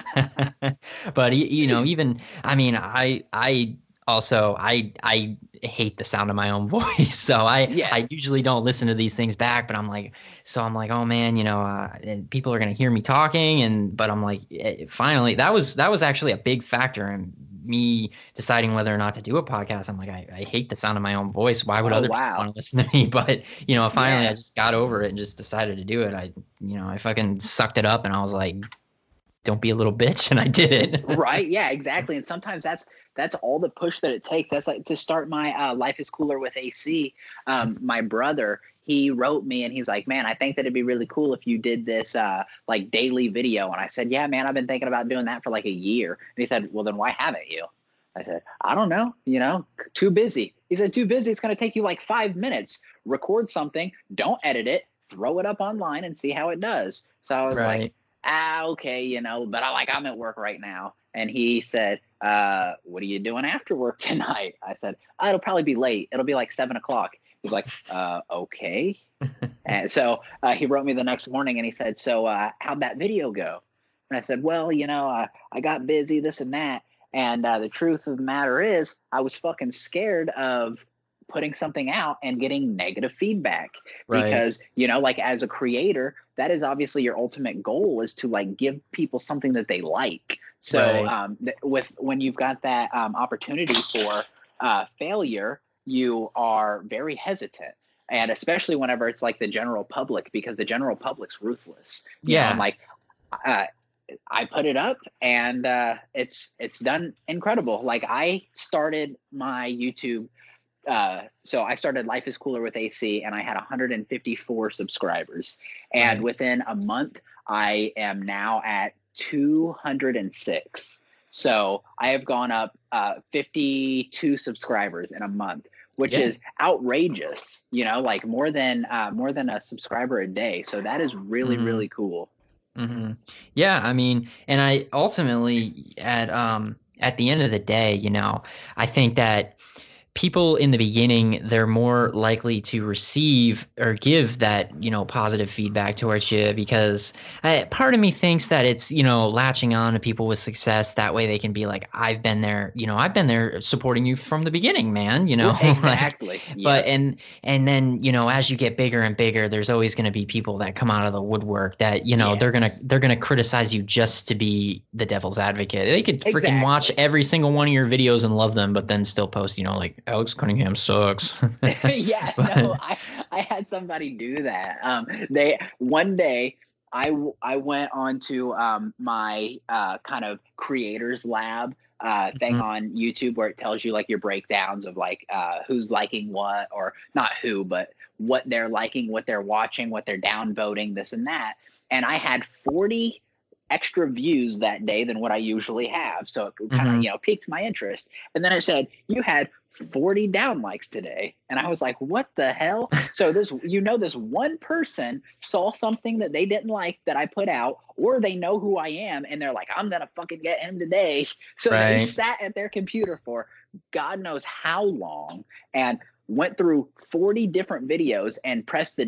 But you know, even I mean, I I also I I hate the sound of my own voice, so I yes. I usually don't listen to these things back. But I'm like, so I'm like, oh man, you know, uh, and people are gonna hear me talking, and but I'm like, it, finally, that was that was actually a big factor in me deciding whether or not to do a podcast. I'm like, I, I hate the sound of my own voice. Why would oh, other wow. people want to listen to me? But you know, finally, yeah. I just got over it and just decided to do it. I you know, I fucking sucked it up, and I was like, don't be a little bitch, and I did it. Right? Yeah, exactly. And sometimes that's that's all the push that it takes. That's like to start my uh, Life is Cooler with A C. Um, my brother, he wrote me and he's like, man, I think that it'd be really cool if you did this uh, like daily video. And I said, yeah, man, I've been thinking about doing that for like a year. And he said, well, then why haven't you? I said, I don't know, you know, too busy. He said, too busy. It's going to take you like five minutes. Record something, don't edit it, throw it up online and see how it does. So I was right. like, ah, okay, you know, but I like, I'm at work right now. And he said, uh, what are you doing after work tonight? I said, oh, it'll probably be late. It'll be like seven o'clock. He's like, uh, okay. And so uh, he wrote me the next morning and he said, so uh, how'd that video go? And I said, well, you know, uh, I got busy, this and that. And uh, the truth of the matter is I was fucking scared of putting something out and getting negative feedback right. because, you know, like as a creator, that is obviously your ultimate goal is to like give people something that they like. So right. um, th- with when you've got that um, opportunity for uh, failure, you are very hesitant. And especially whenever it's like the general public, because the general public's ruthless. You yeah. know, and like uh, I put it up and uh, it's it's done incredible. Like I started my YouTube. Uh, so I started Life is Cooler with A C and I had one hundred fifty-four subscribers. And right. within a month, I am now at two hundred six. So I have gone up uh, fifty-two subscribers in a month, which yeah. is outrageous, you know, like more than uh, more than a subscriber a day. So that is really, mm-hmm. really cool. Mm-hmm. Yeah. I mean, and I ultimately at, um, at the end of the day, you know, I think that people in the beginning, they're more likely to receive or give that, you know, positive feedback towards you because I, part of me thinks that it's, you know, latching on to people with success. That way they can be like, I've been there, you know, I've been there supporting you from the beginning, man, you know, exactly. like, yeah. But, and, and then, you know, as you get bigger and bigger, there's always going to be people that come out of the woodwork that, you know, yes. they're going to, they're going to criticize you just to be the devil's advocate. They could freaking exactly. watch every single one of your videos and love them, but then still post, you know, like, Alex Cunningham sucks. yeah, no, I, I had somebody do that. Um, they one day I I went on to um my uh kind of creators lab uh thing mm-hmm. on YouTube where it tells you like your breakdowns of like uh who's liking what or not who, but what they're liking, what they're watching, what they're downvoting, this and that. And I had forty extra views that day than what I usually have. So it kind of, mm-hmm. you know, piqued my interest. And then it said, you had forty down likes today. And I was like, what the hell? So this, you know, this one person saw something that they didn't like that I put out, or they know who I am. And they're like, I'm going to fucking get him today. So right. they sat at their computer for God knows how long and went through forty different videos and pressed the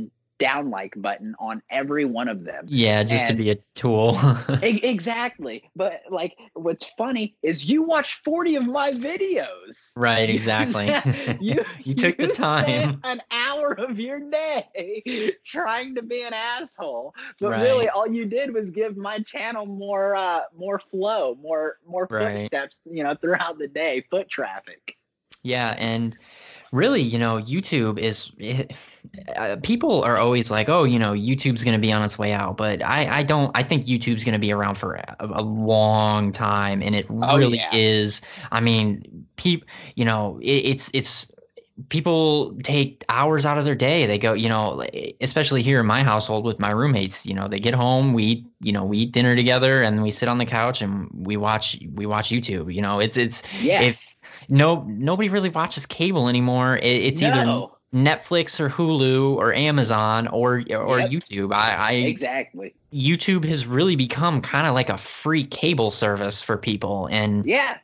down like button on every one of them. Yeah, just and to be a tool. e- exactly. But like, what's funny is you watch forty of my videos. Right, You, exactly. you, You took the you spent time. an hour of your day trying to be an asshole, but Right, really all you did was give my channel more, uh, more flow, more, more right. footsteps, you know, throughout the day, foot traffic. Yeah, and really, you know, YouTube is it, uh, people are always like, oh, you know, YouTube's going to be on its way out, but I I don't I think YouTube's going to be around for a, a long time, and it Oh really yeah. is. I mean, peop, you know, it, it's it's people take hours out of their day. They go, you know, especially here in my household with my roommates, you know, they get home, we eat, you know, we eat dinner together and we sit on the couch and we watch we watch YouTube. You know, it's it's Yeah. if no nobody really watches cable anymore. It, it's either No. Netflix or Hulu or Amazon or or Yep. YouTube. I, I Exactly. YouTube has really become kind of like a free cable service for people, and Yeah.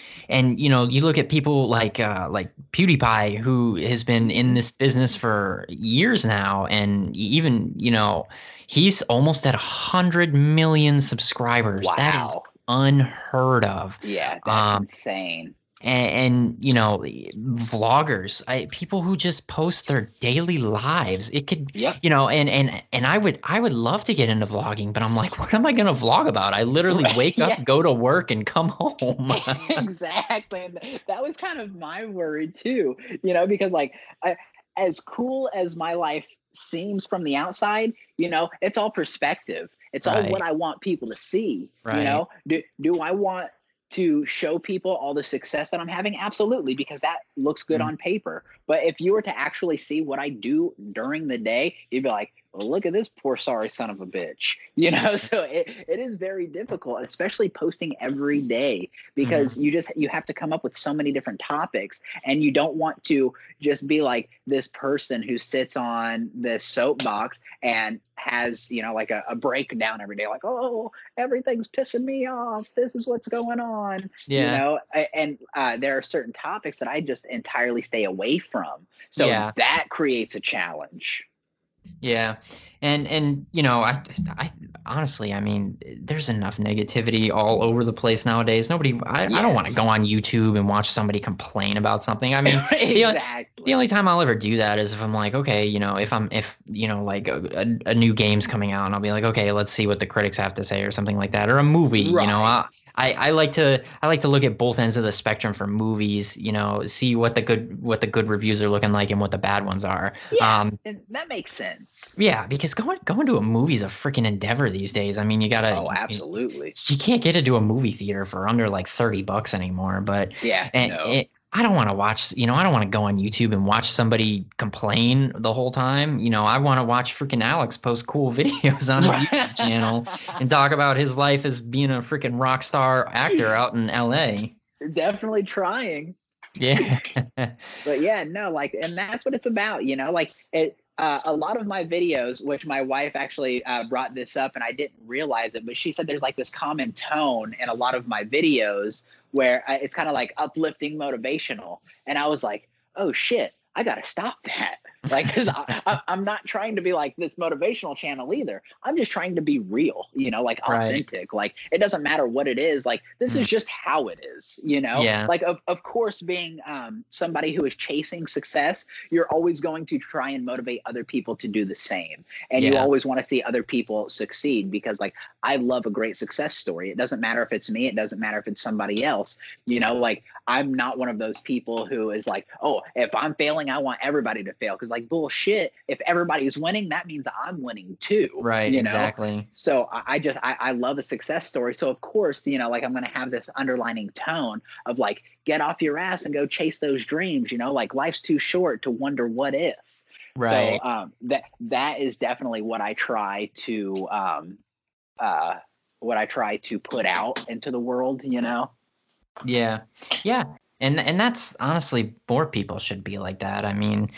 and you know, you look at people like uh, like PewDiePie, who has been in this business for years now, and even you know, he's almost at a hundred million subscribers. That is Wow. unheard of. Yeah, that's Um, insane. and, and you know, vloggers, I, people who just post their daily lives. It could, Yep. you know, and and and I would I would love to get into vlogging, but I'm like, what am I gonna vlog about? I literally Right, wake up, yeah. go to work, and come home. Exactly. And that was kind of my worry too, you know, because like I, as cool as my life seems from the outside, you know, it's all perspective. It's all Right. what I want people to see. Right. You know, do do I want to show people all the success that I'm having? Absolutely, because that looks good Mhm. on paper. But if you were to actually see what I do during the day, you'd be like, well, look at this poor sorry son of a bitch. You know, so it, it is very difficult, especially posting every day, because you just you have to come up with so many different topics, and you don't want to just be like this person who sits on this soapbox and has, you know, like a, a breakdown every day, like, oh, everything's pissing me off. This is what's going on. Yeah. You know, A- and uh, there are certain topics that I just entirely stay away from. So Yeah. that creates a challenge. Yeah. And and you know, I I honestly, I mean, there's enough negativity all over the place nowadays. Nobody I, I don't want to Yes. go on YouTube and watch somebody complain about something. I mean, the, only- Exactly. the only time I'll ever do that is if I'm like, okay, you know, if I'm if you know, like a, a, a new game's coming out, and I'll be like, okay, let's see what the critics have to say or something like that, or a movie. You know, Right. I, I I like to I like to look at both ends of the spectrum for movies. You know, see what the good what the good reviews are looking like and what the bad ones are. Yeah, Um, and that makes sense. yeah, because going going to a movie is a freaking endeavor these days. I mean, you gotta Oh, you- absolutely. you can't get into a movie theater for under like thirty bucks anymore. But Yeah, and no. it, I don't want to watch, you know, I don't want to go on YouTube and watch somebody complain the whole time. You know, I want to watch freaking Alex post cool videos on his YouTube channel and talk about his life as being a freaking rock star actor out in L A. Definitely trying. Yeah. But yeah, no, like, and that's what it's about, you know, like it, uh, a lot of my videos, which my wife actually uh, brought this up and I didn't realize it, but she said there's like this common tone in a lot of my videos where uh, it's kind of like uplifting, motivational. And I was like, oh shit, I got to stop that. Like, cause I, I, I'm not trying to be like this motivational channel either. I'm just trying to be real, you know, like Right. authentic. Like, it doesn't matter what it is. Like, this Mm. is just how it is, you know? Yeah. Like, of, of course, being um, somebody who is chasing success, you're always going to try and motivate other people to do the same. And you Yeah. always want to see other people succeed because, like, I love a great success story. It doesn't matter if it's me. It doesn't matter if it's somebody else. You know, like, I'm not one of those people who is like, oh, if I'm failing, I want everybody to fail. Because, like, bullshit, if everybody's winning, that means I'm winning too. Right. You know? Exactly. So I, I just, I, I love a success story. So of course, you know, like I'm going to have this underlining tone of like, get off your ass and go chase those dreams, you know, like life's too short to wonder what if. Right. So um, that, that is definitely what I try to, um, uh, what I try to put out into the world, you know? Yeah. Yeah. And and that's honestly, more people should be like that. I mean,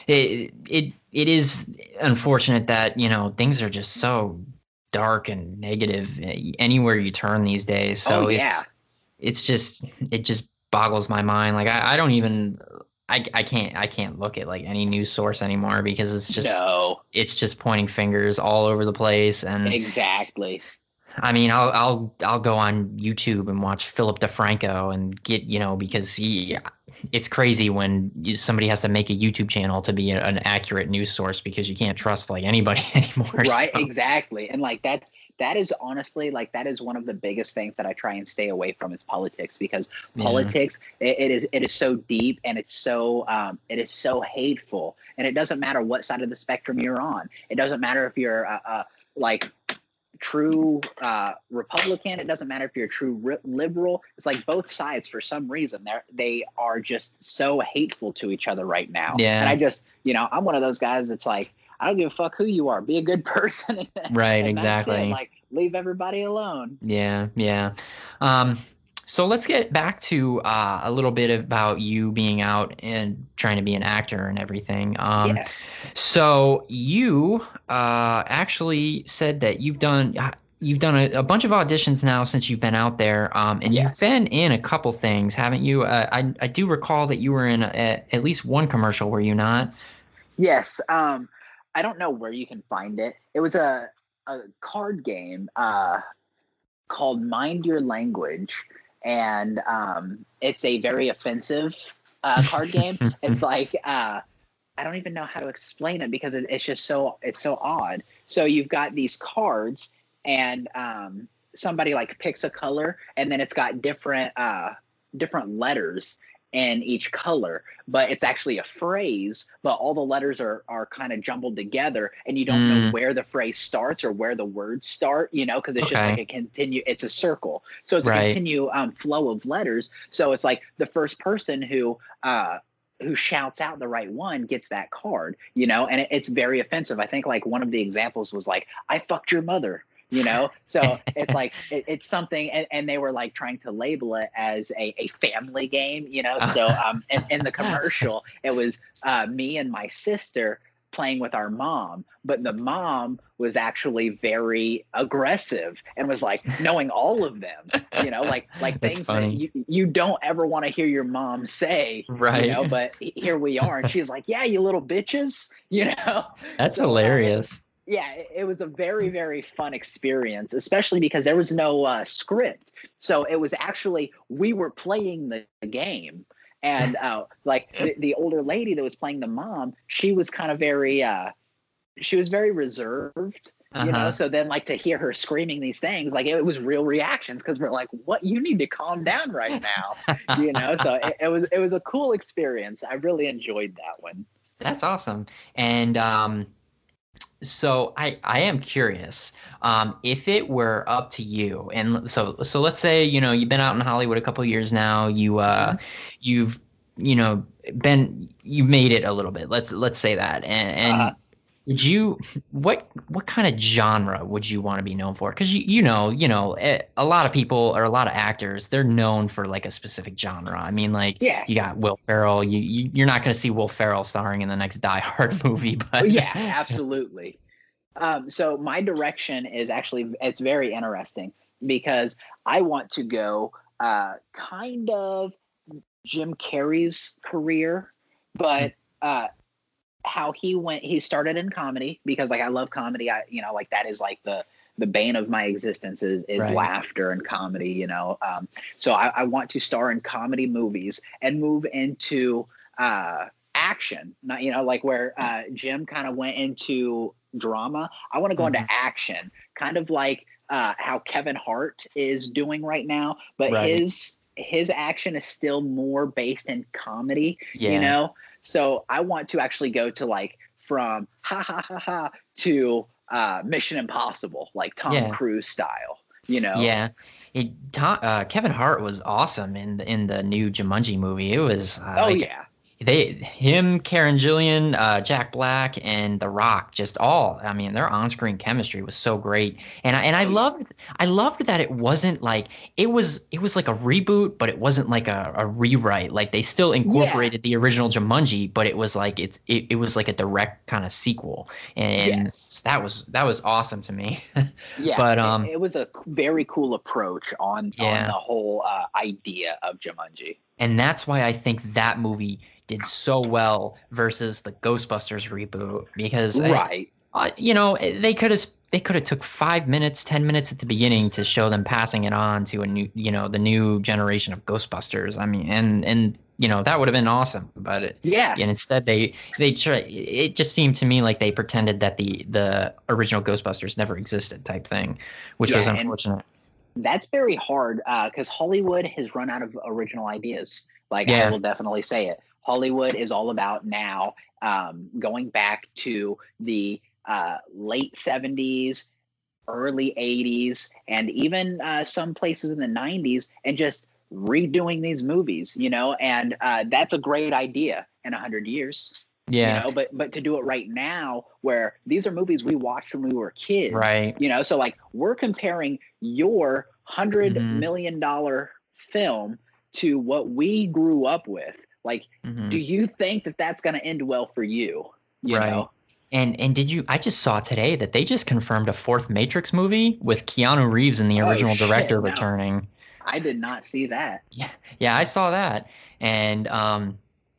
it it it is unfortunate that, you know, things are just so dark and negative anywhere you turn these days. So Oh, yeah. it's it's just it just boggles my mind. Like I, I don't even I, I can't I can't look at like any news source anymore because it's just No, it's just pointing fingers all over the place. And exactly. I mean, I'll I'll I'll go on YouTube and watch Philip DeFranco and get, you know, because he it's crazy when you, somebody has to make a YouTube channel to be a, an accurate news source because you can't trust like anybody anymore. Right, So, exactly. And like that's that is honestly like that is one of the biggest things that I try and stay away from is politics because yeah. politics it, it is it is so deep and it's so um, it is so hateful and it doesn't matter what side of the spectrum you're on. It doesn't matter if you're uh, uh, like true uh, Republican. It doesn't matter if you're a true ri- liberal. It's like both sides for some reason they're they are just so hateful to each other right now. Yeah. And I just you know I'm one of those guys that's like. I don't give a fuck who you are. Be a good person. Right, and exactly. Like, leave everybody alone. Yeah, yeah. Um, so let's get back to uh, a little bit about you being out and trying to be an actor and everything. Um, Yeah. So you uh, actually said that you've done you've done a, a bunch of auditions now since you've been out there, um, and Yes. you've been in a couple things, haven't you? Uh, I I do recall that you were in a, at least one commercial, were you not? Yes. Um, I don't know where you can find it. It was a, a card game uh, called Mind Your Language. And um, it's a very offensive uh, card game. It's like, uh, I don't even know how to explain it because it, it's just so, it's so odd. So you've got these cards and um, somebody like picks a color and then it's got different, uh, different letters in each color, but it's actually a phrase, but all the letters are are kind of jumbled together and you don't Mm. know where the phrase starts or where the words start, you know, because it's just Okay. like a continue, it's a circle. So it's Right. a continue um, flow of letters. So it's like the first person who uh who shouts out the right one gets that card, you know, and it, it's very offensive. I think like one of the examples was like, I fucked your mother. You know, so it's like it, it's something, and, and they were like trying to label it as a, a family game, you know. So um, in, in the commercial, it was uh, me and my sister playing with our mom, but the mom was actually very aggressive and was like knowing all of them, you know, like like That's things funny. that you, you don't ever want to hear your mom say, Right. you know. But here we are, and she's like, "Yeah, you little bitches," you know. That's So, uh, hilarious. yeah, it, it was a very, very fun experience, especially because there was no uh, script. So it was actually, we were playing the, the game. And uh, like the, the older lady that was playing the mom, she was kind of very, uh, she was very reserved, you Uh-huh. know? So then like to hear her screaming these things, like it was real reactions because we're like, what, you need to calm down right now, you know? So it, it was, it was a cool experience. I really enjoyed that one. That's awesome. And um, so I, I am curious, um, if it were up to you, and so so let's say, you know, you've been out in Hollywood a couple of years now, you uh, you've you know been you made it a little bit. Let's let's say that, and, and Uh-huh. would you what what kind of genre would you want to be known for? Because you you know you know eh, a lot of people or a lot of actors, they're known for like a specific genre. I mean, like Yeah. you got Will Ferrell. You, you you're not going to see Will Ferrell starring in the next Die Hard movie, but Yeah, absolutely. Um, so my direction is actually it's very interesting because I want to go uh, kind of Jim Carrey's career, but uh, how he went. He started in comedy because like I love comedy. I you know like that is like the the bane of my existence is is Right. laughter and comedy. You know, um, so I, I want to star in comedy movies and move into uh, action. Not you know like where uh, Jim kind of went into drama. I want to go Mhm. into action, kind of like uh, how Kevin Hart is doing right now, but Right. his his action is still more based in comedy, Yeah. you know. So I want to actually go to like from ha ha ha ha to uh, Mission Impossible, like Tom Yeah. Cruise style, you know. Yeah, it, Tom, uh, Kevin Hart was awesome in the, in the new Jumanji movie. It was uh, Oh like, yeah. they him, Karen Gillian, uh, Jack Black, and The Rock, just all. I mean, their on-screen chemistry was so great, and I and I Oh, yeah. loved I loved that it wasn't like it was it was like a reboot, but it wasn't like a, a rewrite. Like they still incorporated the original Jumanji, but it was like it's it, it was like a direct kind of sequel, and Yes. that was that was awesome to me. Yeah, But, it- um, it, was a c- very cool approach on Yeah. on the whole uh, idea of Jumanji. And that's why I think that movie did so well versus the Ghostbusters reboot because Right. uh, you know, they could have they could have took five minutes, ten minutes at the beginning to show them passing it on to a new, you know, the new generation of Ghostbusters. I mean, and and you know that would have been awesome. But it, Yeah. and instead they they try. It just seemed to me like they pretended that the the original Ghostbusters never existed, type thing, which Yeah, was and unfortunate. that's very hard because Hollywood has run out of original ideas. Like I Yeah. will definitely say it. Hollywood is all about now um, going back to the uh, late seventies, early eighties, and even uh, some places in the nineties, and just redoing these movies. You know, and uh, that's a great idea in a hundred years. You Yeah. know, but but to do it right now, where these are movies we watched when we were kids, Right. you know, so like we're comparing your hundred Mhm. million dollar film to what we grew up with. Like, Mhm. do you think that that's going to end well for you? You Right. know, And and did you? I just saw today that they just confirmed a fourth Matrix movie with Keanu Reeves and the oh original shit, director no, returning. I did not see that. Yeah, yeah, I saw that. And um,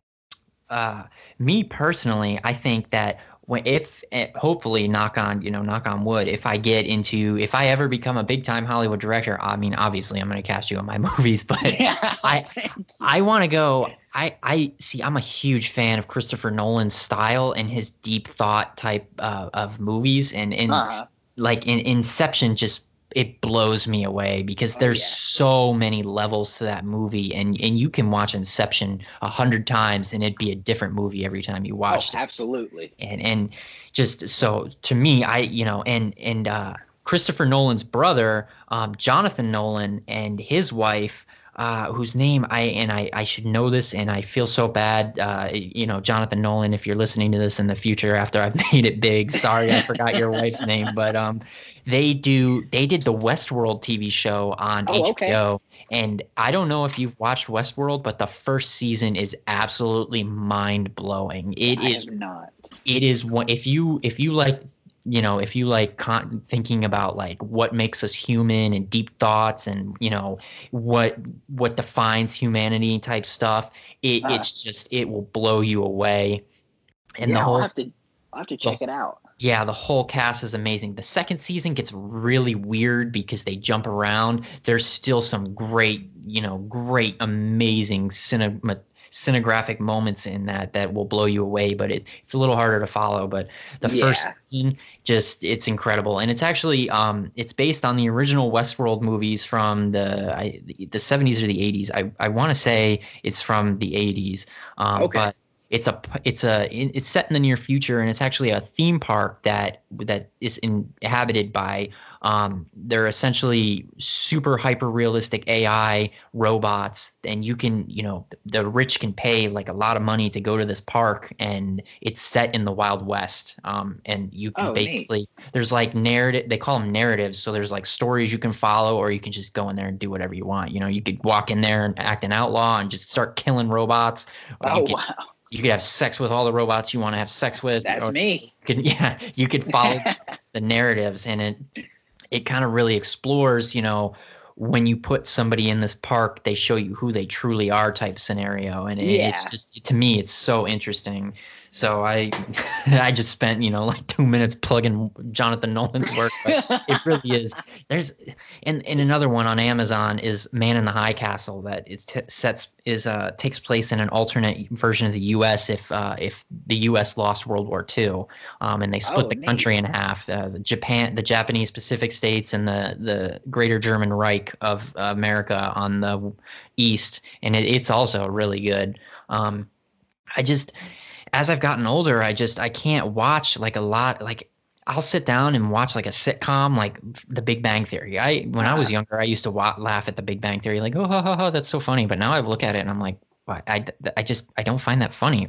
uh, me personally, I think that when if eh, hopefully knock on you know knock on wood, if I get into if I ever become a big time Hollywood director, I mean obviously I'm going to cast you in my movies, but Yeah, I I want to go. I I see. I'm a huge fan of Christopher Nolan's style and his deep thought type uh, of movies, and and uh, like in Inception just it blows me away because oh there's yeah, so many levels to that movie, and and you can watch Inception a hundred times and it'd be a different movie every time you oh watched it. absolutely. And and just so to me, I you know, and and uh, Christopher Nolan's brother, um, Jonathan Nolan, and his wife. Uh, whose name I and I, I should know this, and I feel so bad. Uh, you know, Jonathan Nolan, if you're listening to this in the future after I've made it big, sorry I forgot your wife's name, but um, they do they did the Westworld T V show on Oh okay, H B O, and I don't know if you've watched Westworld, but the first season is absolutely mind blowing. It I is have not. it is one if you if you like you know if you like con- thinking about like what makes us human and deep thoughts and you know what what defines humanity type stuff, it Uh, it's just it will blow you away. And the yeah, I'll whole have to I'll have to the, check it out. yeah, the whole cast is amazing. The second season gets really weird because they jump around. There's still some great, you know, great, amazing cinema cinegraphic moments in that that will blow you away, but it's it's a little harder to follow. But the first Yeah. season, just it's incredible, and it's actually um it's based on the original Westworld movies from the I, the seventies or the eighties. I I want to say it's from the eighties, um, Okay. but it's a it's a it's set in the near future, and it's actually a theme park that that is inhabited by um they're essentially super hyper realistic A I robots, and you can you know the rich can pay like a lot of money to go to this park, and it's set in the Wild West. Um and you can Oh, neat. basically there's like narrative, they call them narratives, so there's like stories you can follow, or you can just go in there and do whatever you want. You know, you could walk in there and act an outlaw and just start killing robots, or you Oh could wow, you could have sex with all the robots you want to have sex with. that's or me. you could yeah you could follow the narratives, and it it kind of really explores, you know, when you put somebody in this park, they show you who they truly are type scenario. And it, Yeah. it's just, to me, it's so interesting. So I, I just spent, you know, like two minutes plugging Jonathan Nolan's work, but it really is. There's, and, and another one on Amazon is Man in the High Castle that is t- sets is uh takes place in an alternate version of the U S if uh if the U S lost World War Two, um and they split Oh, the neat. country in half, uh, the Japan, the Japanese Pacific states, and the the Greater German Reich of America on the east, and it, it's also really good. Um, I just as I've gotten older, I just I can't watch like a lot like. I'll sit down and watch like a sitcom, like The Big Bang Theory. I when I was Uh-huh. younger, I used to wa- laugh at The Big Bang Theory, like, oh, ha, ha, ha, that's so funny. But now I look at it and I'm like, why? I, I just I don't find that funny.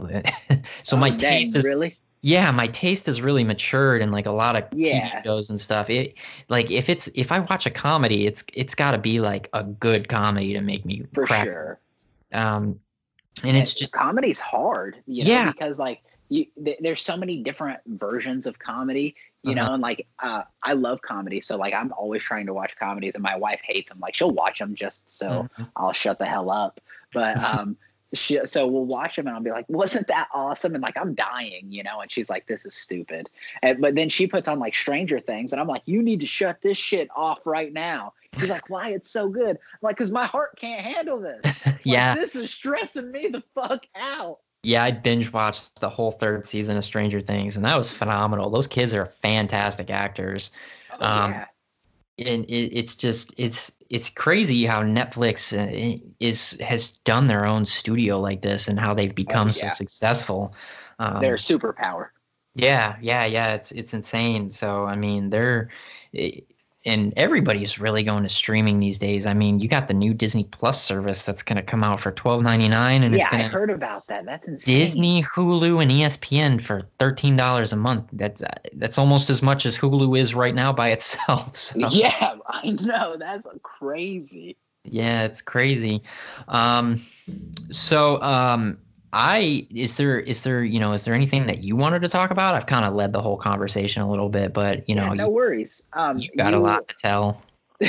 So Oh, my dang, taste is really? yeah, my taste has really matured in like a lot of T V Yeah, shows and stuff. It like if it's if I watch a comedy, it's it's got to be like a good comedy to make me for crack. sure. Um, and it's just comedy's hard, you know, yeah, because like you, th- there's so many different versions of comedy, you uh-huh, know, and like uh, I love comedy, so like I'm always trying to watch comedies, and my wife hates them. Like she'll watch them just so mhm, I'll shut the hell up. But um, she, so we'll watch them and I'll be like, wasn't that awesome? And like, I'm dying, you know? And she's like, this is stupid. And, but then she puts on like Stranger Things and I'm like, you need to shut this shit off right now. She's like, why? It's so good. I'm like, cause my heart can't handle this. Yeah. Like, this is stressing me the fuck out. Yeah, I binge watched the whole third season of Stranger Things, and that was phenomenal. Those kids are fantastic actors. Oh, um, yeah. And it, it's just it's it's crazy how Netflix uh, is has done their own studio like this, and how they've become Oh, so yeah. successful. Um, They're a superpower. yeah, yeah, yeah. It's it's insane. So I mean, they're it, and everybody's really going to streaming these days. I mean, you got the new Disney Plus service that's going to come out for twelve ninety-nine, and Yeah, it's going I to heard about that. That's insane. Disney, Hulu, and E S P N for thirteen dollars a month. That's that's almost as much as Hulu is right now by itself. So. Yeah, I know. That's crazy. Yeah, it's crazy. Um, so um, I is there is there you know is there anything that you wanted to talk about? I've kind of led the whole conversation a little bit, but you know, Yeah, no you, worries. Um, you've got you, a lot to tell.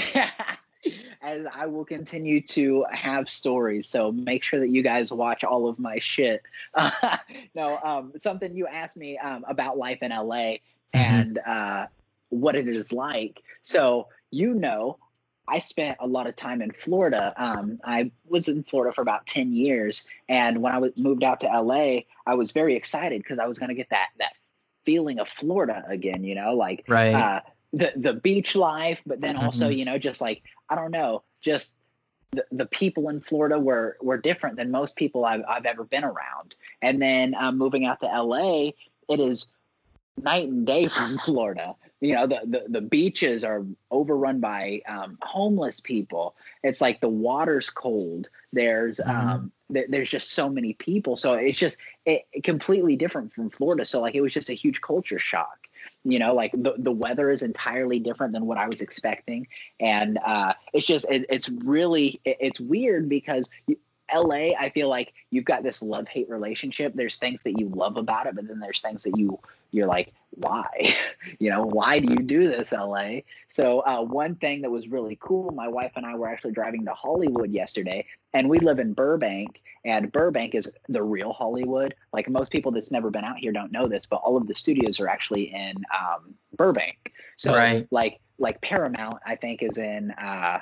As I will continue to have stories, so make sure that you guys watch all of my shit. Uh, no, um, something you asked me um, about life in L A Mhm. and uh, what it is like. So you know, I spent a lot of time in Florida. Um, I was in Florida for about ten years, and when I was moved out to L A, I was very excited because I was going to get that that feeling of Florida again. You know, like Right. uh, the the beach life, but then also Mhm. you know just like I don't know, just the, the people in Florida were were different than most people I've I've ever been around. And then um, moving out to L A, it is night and day from Florida. You know, the, the, the beaches are overrun by um, homeless people. It's like the water's cold. There's Mhm. um, th- there's just so many people. So it's just it, it completely different from Florida. So like it was just a huge culture shock. You know, like the, the weather is entirely different than what I was expecting. And uh, it's just it, it's really it, it's weird because you, L A, I feel like you've got this love-hate relationship. There's things that you love about it, but then there's things that you you're like, why? You know, why do you do this, L A? So uh, one thing that was really cool, my wife and I were actually driving to Hollywood yesterday, and we live in Burbank, and Burbank is the real Hollywood. Like most people that's never been out here don't know this, but all of the studios are actually in um, Burbank. So Right. like like Paramount, I think, is in uh,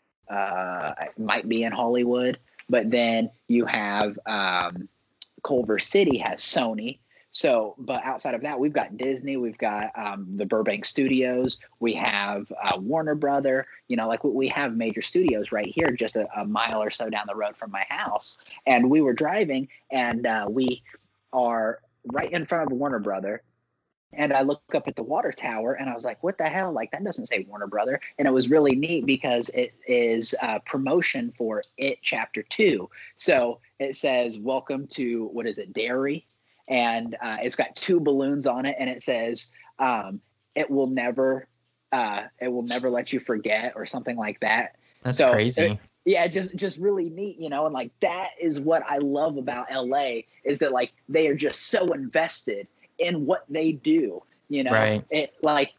uh, might be in Hollywood. But then you have um, Culver City has Sony. So, but outside of that, we've got Disney, we've got um, the Burbank Studios, we have uh, Warner Brother. You know, like we have major studios right here, just a, a mile or so down the road from my house. And we were driving, and uh, we are right in front of Warner Brother. And I look up at the water tower and I was like, what the hell? Like, that doesn't say Warner Brother. And it was really neat because it is a promotion for It Chapter two. So it says, welcome to, what is it, Derry? And uh, it's got two balloons on it. And it says, um, it will never, uh, it will never let you forget, or something like that. That's So, crazy. it- yeah, just just really neat, you know, and like that is what I love about L A, is that like they are just so invested in what they do, you know. Right. It like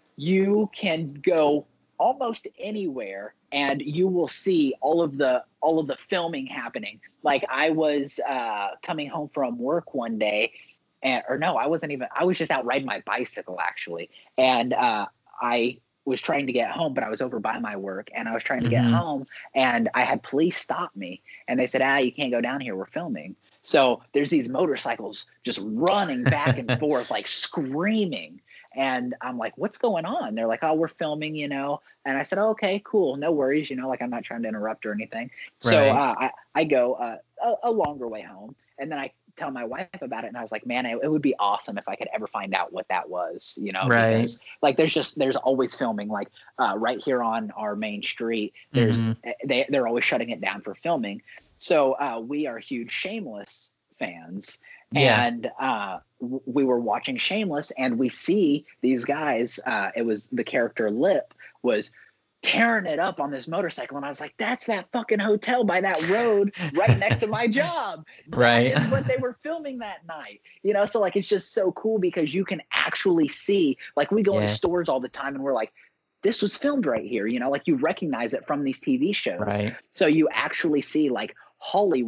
you can go almost anywhere and you will see all of the all of the filming happening. Like I was uh coming home from work one day, and or no, I wasn't even I was just out riding my bicycle actually. And uh I was trying to get home, but I was over by my work, and I was trying to get Mhm. home, and I had police stop me, and they said, ah, you can't go down here, we're filming. So there's these motorcycles just running back and forth, like screaming. And I'm like, what's going on? They're like, oh, we're filming, you know? And I said, oh, okay, cool. No worries. You know, like I'm not trying to interrupt or anything. So Right. uh, I, I go uh, a, a longer way home, and then I tell my wife about it. And I was like, man, it, it would be awesome if I could ever find out what that was, you know? Right. Because like, there's just, there's always filming, like uh, right here on our main street, there's, Mhm. they, they're always shutting it down for filming. So uh, we are huge Shameless fans. Yeah. And uh, w- we were watching Shameless, and we see these guys. Uh, it was the character Lip was tearing it up on this motorcycle, and I was like, "That's that fucking hotel by that road right next to my job." Right. That is what they were filming that night. You know, so like it's just so cool because you can actually see. Like we go Yeah. into stores all the time, and we're like, "This was filmed right here." You know, like you recognize it from these T V shows. Right. So you actually see like Hollywood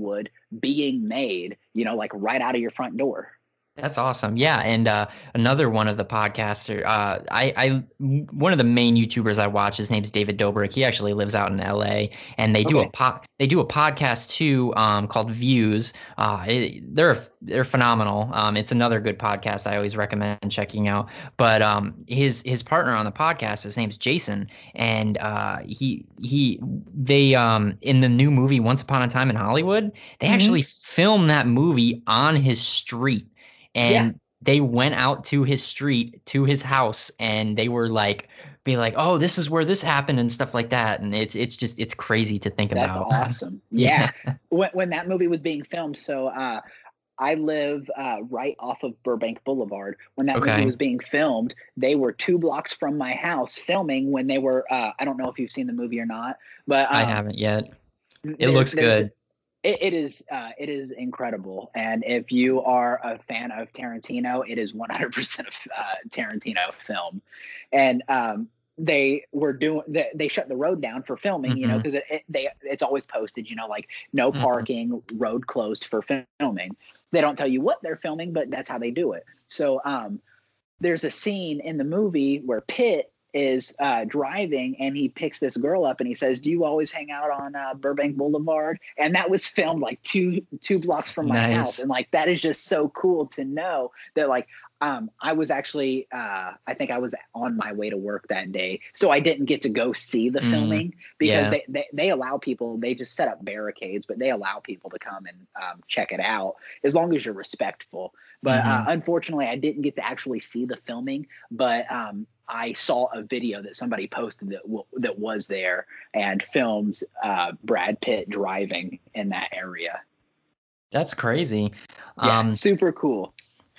being made, you know, like right out of your front door. That's awesome. Yeah, and uh, another one of the podcaster, uh, I, I, one of the main YouTubers I watch, his name's David Dobrik. He actually lives out in L A, and they do Okay. a po- they do a podcast too, um, called Views. Uh, it, they're they're phenomenal. Um, it's another good podcast I always recommend checking out. But um, his his partner on the podcast, his name's Jason, and uh, he he they um in the new movie Once Upon a Time in Hollywood, they Mm-hmm. actually filmed that movie on his street. Yeah. And they went out to his street, to his house, and they were like, be like, "Oh, this is where this happened," and stuff like that. And it's it's just it's crazy to think That's about. awesome. Yeah. when when that movie was being filmed, so uh, I live uh, right off of Burbank Boulevard. When that Okay. movie was being filmed, they were two blocks from my house filming. When they were, uh, I don't know if you've seen the movie or not, but um, I haven't yet. It there- looks there's- good. It, it is uh, it is incredible, and if you are a fan of Tarantino, it is one hundred percent a uh, Tarantino film. And um, they were doing they, they shut the road down for filming, you know, Mhm. because it, it, they it's always posted, you know, like no Mhm. parking, road closed for filming. They don't tell you what they're filming, but that's how they do it. So um, there's a scene in the movie where Pitt is uh, driving and he picks this girl up and he says, "Do you always hang out on uh, Burbank Boulevard?" And that was filmed like two two blocks from my Nice. house, and like that is just so cool to know that like um, I was actually uh, I think I was on my way to work that day, so I didn't get to go see the Mm, filming because yeah. they, they they allow people, they just set up barricades, but they allow people to come and um, check it out as long as you're respectful. But Mhm. uh, unfortunately, I didn't get to actually see the filming, but um, I saw a video that somebody posted that w- that was there and filmed uh, Brad Pitt driving in that area. That's crazy. Yeah, Um, super cool.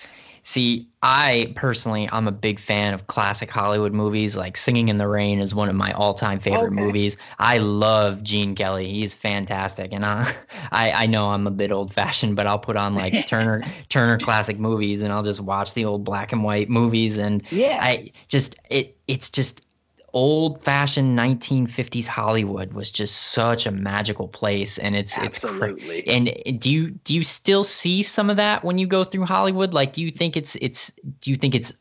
See, I personally, I'm a big fan of classic Hollywood movies. Like Singing in the Rain is one of my all-time favorite Okay. movies. I love Gene Kelly. He's fantastic. And I, I, I know I'm a bit old-fashioned, but I'll put on like Turner Turner classic movies and I'll just watch the old black and white movies. And Yeah, I just it it's just old-fashioned nineteen fifties Hollywood was just such a magical place. And it's it's cra- absolutely. and do you do you still see some of that when you go through Hollywood? Like, do you think it's it's do you think it's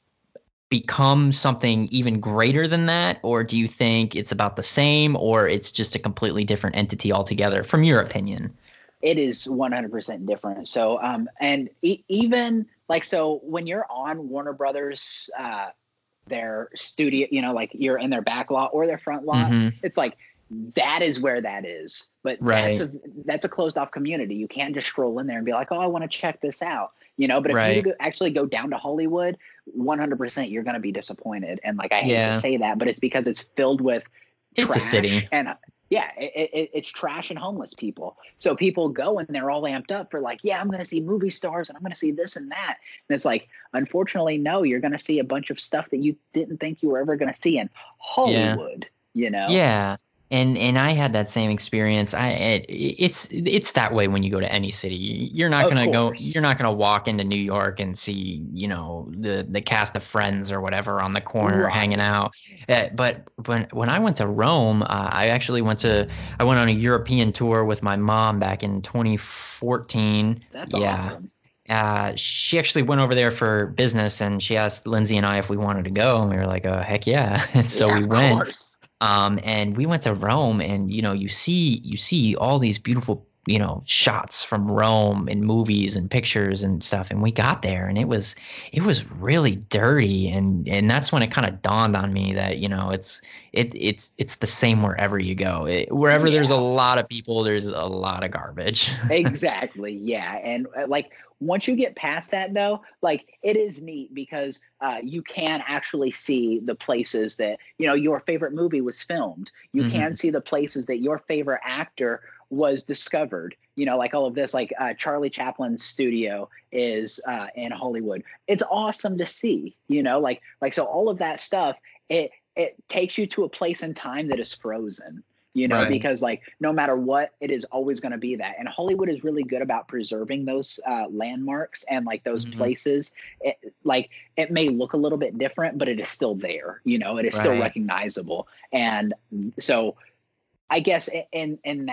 become something even greater than that, or do you think it's about the same, or it's just a completely different entity altogether, from your opinion? It is one hundred percent different. So, um, and e- even like, so when you're on Warner Brothers, uh, their studio, you know, like you're in their back lot or their front lot, Mhm. it's like, that is where that is. But Right. that's a, that's a closed off community. You can't just stroll in there and be like, oh, I want to check this out. You know, but if Right. you go, actually go down to Hollywood, one hundred percent you're going to be disappointed. And like, I hate Yeah. to say that, but it's because it's filled with It's a trash city. and uh, yeah, it, it, it's trash and homeless people. So people go and they're all amped up for like, yeah, I'm going to see movie stars and I'm going to see this and that. And it's like, unfortunately, no, you're going to see a bunch of stuff that you didn't think you were ever going to see in Hollywood, you know? Yeah. And and I had that same experience. I it, it's it's that way when you go to any city. You're not Of gonna go. course. You're not gonna walk into New York and see, you know, the the cast of Friends or whatever on the corner Right. hanging out. Uh, but when when I went to Rome, uh, I actually went to I went on a European tour with my mom back in twenty fourteen. That's Yeah. awesome. Uh, she actually went over there for business, and she asked Lindsay and I if we wanted to go, and we were like, "Oh, heck yeah!" And so Yeah, we of went. course. Um, and we went to Rome, and you know, you see you see all these beautiful, you know, shots from Rome in movies and pictures and stuff. And we got there, and it was it was really dirty, and and that's when it kind of dawned on me that, you know, it's it it's it's the same wherever you go. It, wherever there's a Yeah. lot of people, there's a lot of garbage. Exactly. Yeah. And uh, like once you get past that though, like it is neat because uh, you can actually see the places that, you know, your favorite movie was filmed. You Mhm. can see the places that your favorite actor was discovered. You know, like all of this, like uh, Charlie Chaplin's studio is uh, in Hollywood. It's awesome to see, you know, like, like, so all of that stuff, it, it takes you to a place in time that is frozen. You know, Right. because like no matter what, it is always going to be that. And Hollywood is really good about preserving those uh, landmarks and like those Mhm. places. It, like it may look a little bit different, but it is still there. You know, it is still Right. recognizable. And so I guess in in that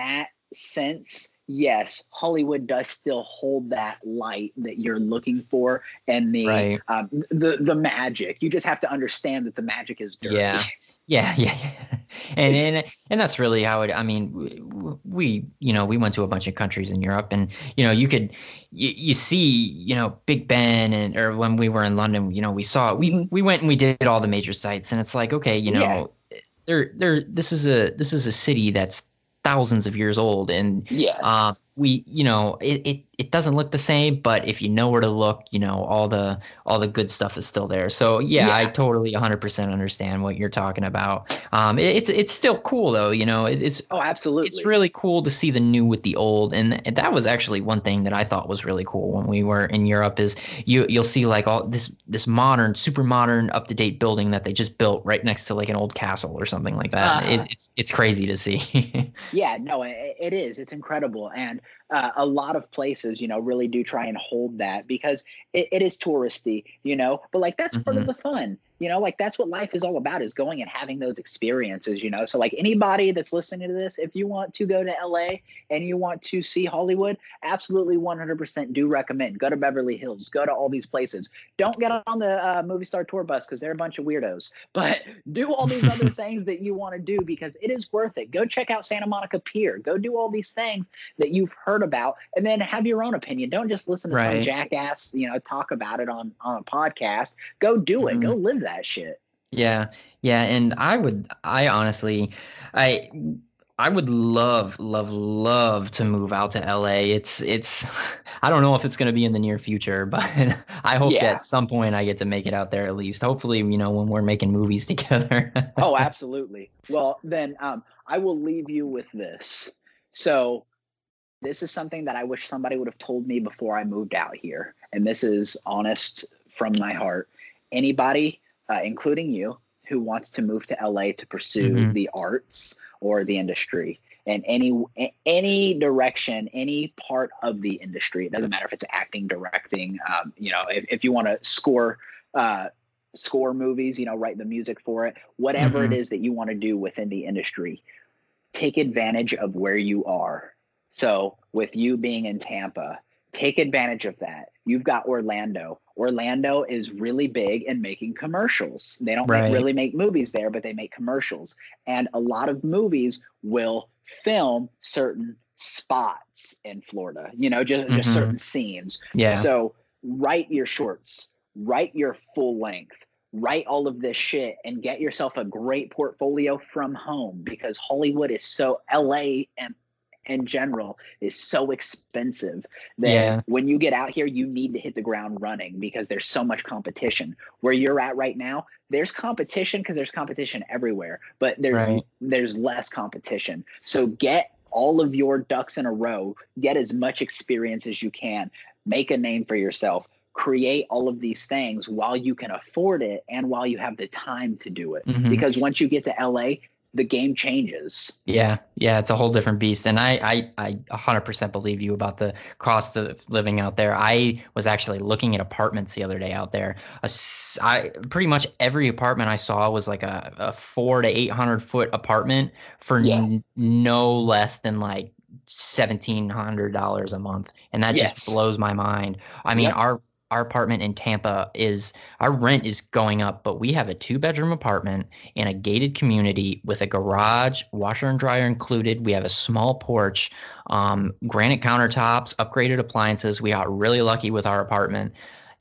sense, yes, Hollywood does still hold that light that you're looking for, and the Right. um, the the magic. You just have to understand that the magic is dirty. Yeah. Yeah, yeah, yeah. And and and that's really how it, I mean, w- we, you know, we went to a bunch of countries in Europe, and you know, you could you, you see, you know, Big Ben, and or when we were in London, you know, we saw we Mhm. we went and we did all the major sites, and it's like, okay, you Yeah. know, there there this is a this is a city that's thousands of years old, and uh Yes. we, you know, it, it it doesn't look the same, but if you know where to look, you know, all the all the good stuff is still there. So yeah, I Yeah. totally one hundred percent understand what you're talking about. Um, it, it's it's still cool though, you know. It, it's Oh, it's absolutely. really cool to see the new with the old, and, and that was actually one thing that I thought was really cool when we were in Europe. Is you you'll see like all this this modern, super modern, up to date building that they just built right next to like an old castle or something like that. Uh-huh. It, it's it's crazy to see. Yeah, no, it, it is. It's incredible. And uh, a lot of places, you know, really do try and hold that because it, it is touristy, you know, but like that's part of hmm the fun, you know, like that's what life is all about is going and having those experiences, you know. So, like anybody that's listening to this, if you want to go to L A and you want to see Hollywood, absolutely one hundred percent do recommend. Go to Beverly Hills, go to all these places. Don't get on the uh, movie star tour bus because they're a bunch of weirdos, but do all these other things that you want to do because it is worth it. Go check out Santa Monica Pier. Go do all these things that you've heard about and then have your own opinion. Don't just listen to some Right. jackass, you know, talk about it on, on a podcast. Go do it. Mhm. Go live that shit. Yeah, yeah, and I would, I honestly, I, I would love, love, love to move out to L A. It's, it's, I don't know if it's going to be in the near future, but I hope that Yeah. at some point I get to make it out there at least. Hopefully, you know, when we're making movies together. Oh, absolutely. Well, then um, I will leave you with this. So this is something that I wish somebody would have told me before I moved out here. And this is honest from my heart. Anybody, uh, including you, who wants to move to L A to pursue hmm the arts or the industry in any any direction, any part of the industry, it doesn't matter if it's acting, directing, um, you know, if, if you want to score uh, score movies, you know, write the music for it, whatever it hmm is that you want to do within the industry, take advantage of where you are. So, with you being in Tampa, take advantage of that. You've got Orlando. Orlando is really big in making commercials. They don't make, Right. really make movies there, but they make commercials. And a lot of movies will film certain spots in Florida, you know, just, just hmm certain scenes. Yeah. So, write your shorts, write your full length, write all of this shit and get yourself a great portfolio from home because Hollywood is so L A and in general is so expensive that Yeah. when you get out here you need to hit the ground running because there's so much competition. Where you're at right now, there's competition because there's competition everywhere, but there's Right. there's less competition. So get all of your ducks in a row, get as much experience as you can, make a name for yourself, create all of these things while you can afford it and while you have the time to do it. hmm Because once you get to L A, the game changes. Yeah, yeah, it's a whole different beast. And I, I, I one hundred percent believe you about the cost of living out there. I was actually looking at apartments the other day out there. A s- I, pretty much every apartment I saw was like a, a four to eight hundred foot apartment for Yes. n no less than like seventeen hundred dollars a month. And that just Yes. blows my mind. I mean, Yep. our our apartment in Tampa is our rent is going up, but we have a two bedroom apartment in a gated community with a garage, washer and dryer included. We have a small porch, um, granite countertops, upgraded appliances. We got really lucky with our apartment,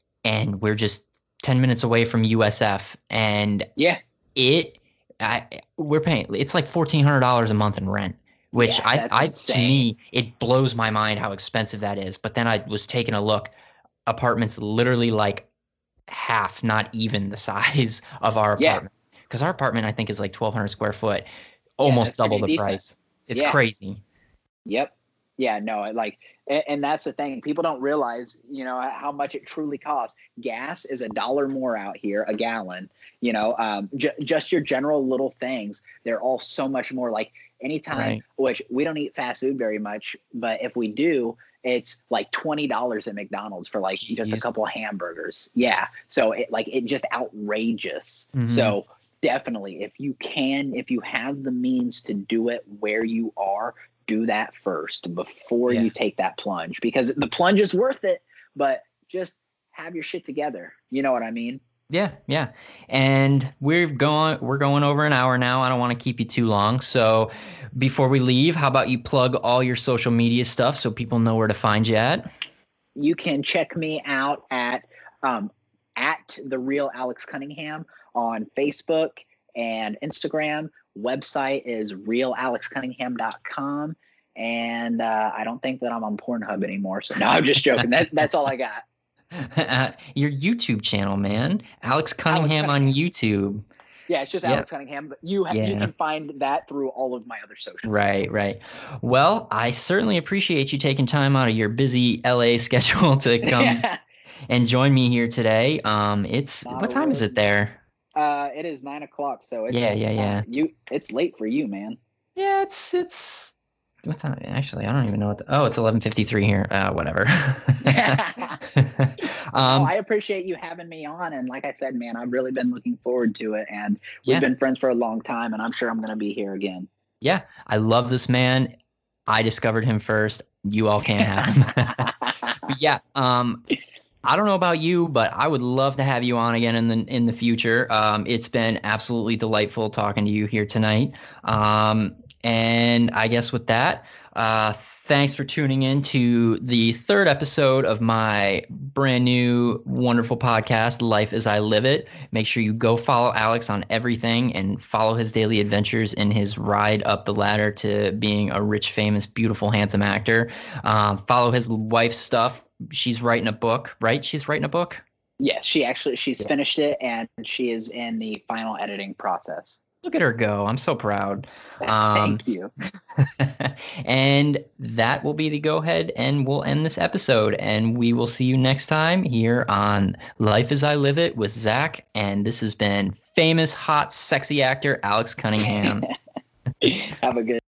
and we're just ten minutes away from U S F. And Yeah. it, I, we're paying, it's like fourteen hundred dollars a month in rent. Which Yeah. I, That's I, to insane. me, it blows my mind how expensive that is. But then I was taking a look, apartments literally like half, not even the size of our Yeah. apartment. Because our apartment, I think, is like twelve hundred square foot, Yeah. almost That's double pretty the decent. price. It's Yeah. crazy. Yep. Yeah, no, like, and, and that's the thing. People don't realize, you know, how much it truly costs. Gas is a dollar more out here, a gallon. You know, um, j- just your general little things. They're all so much more. Like anytime, Right. which we don't eat fast food very much, but if we do, it's like twenty dollars at McDonald's for like just a Jeez. couple of hamburgers. Yeah, so it like it just outrageous. hmm So definitely, if you can, if you have the means to do it where you are, do that first before Yeah. you take that plunge, because the plunge is worth it, but just have your shit together. You know what I mean? Yeah, yeah. And we've gone we're going over an hour now. I don't want to keep you too long. So before we leave, how about you plug all your social media stuff so people know where to find you at? You can check me out at um, at the real Alex Cunningham on Facebook and Instagram. Website is real alex cunningham dot com. And uh, I don't think that I'm on Pornhub anymore. So no, I'm just joking. That, that's all I got. Uh, your YouTube channel, man. Alex Cunningham Alex on YouTube. Yeah, it's just Yeah. Alex Cunningham, but you ha- Yeah. you can find that through all of my other socials. Right, right. Well, I certainly appreciate you taking time out of your busy L A schedule to come Yeah. and join me here today. Um, it's Not what a time is road. it there? Uh, it is nine o'clock, so it's, Yeah, yeah, yeah. uh, you it's late for you, man. Yeah, it's it's what time? Actually, I don't even know what. The, oh, it's eleven fifty three here. Uh, whatever. um, um, I appreciate you having me on, and like I said, man, I've really been looking forward to it, and we've Yeah. been friends for a long time, and I'm sure I'm going to be here again. yeah, I love this man. I discovered him first. You all can't have him. But yeah. Um, I don't know about you, but I would love to have you on again in the in the future. Um, it's been absolutely delightful talking to you here tonight. Um, and I guess with that, uh, thanks for tuning in to the third episode of my brand new wonderful podcast, Life as I Live It. Make sure you go follow Alex on everything and follow his daily adventures in his ride up the ladder to being a rich, famous, beautiful, handsome actor. Um, follow his wife's stuff. She's writing a book, right? She's writing a book? Yes, she actually she's Yeah. finished it, and she is in the final editing process. Look at her go. I'm so proud. Um, Thank you. and that will be the go ahead, and we'll end this episode. And we will see you next time here on Life as I Live It with Zach. And this has been famous, hot, sexy actor Alex Cunningham. Have a good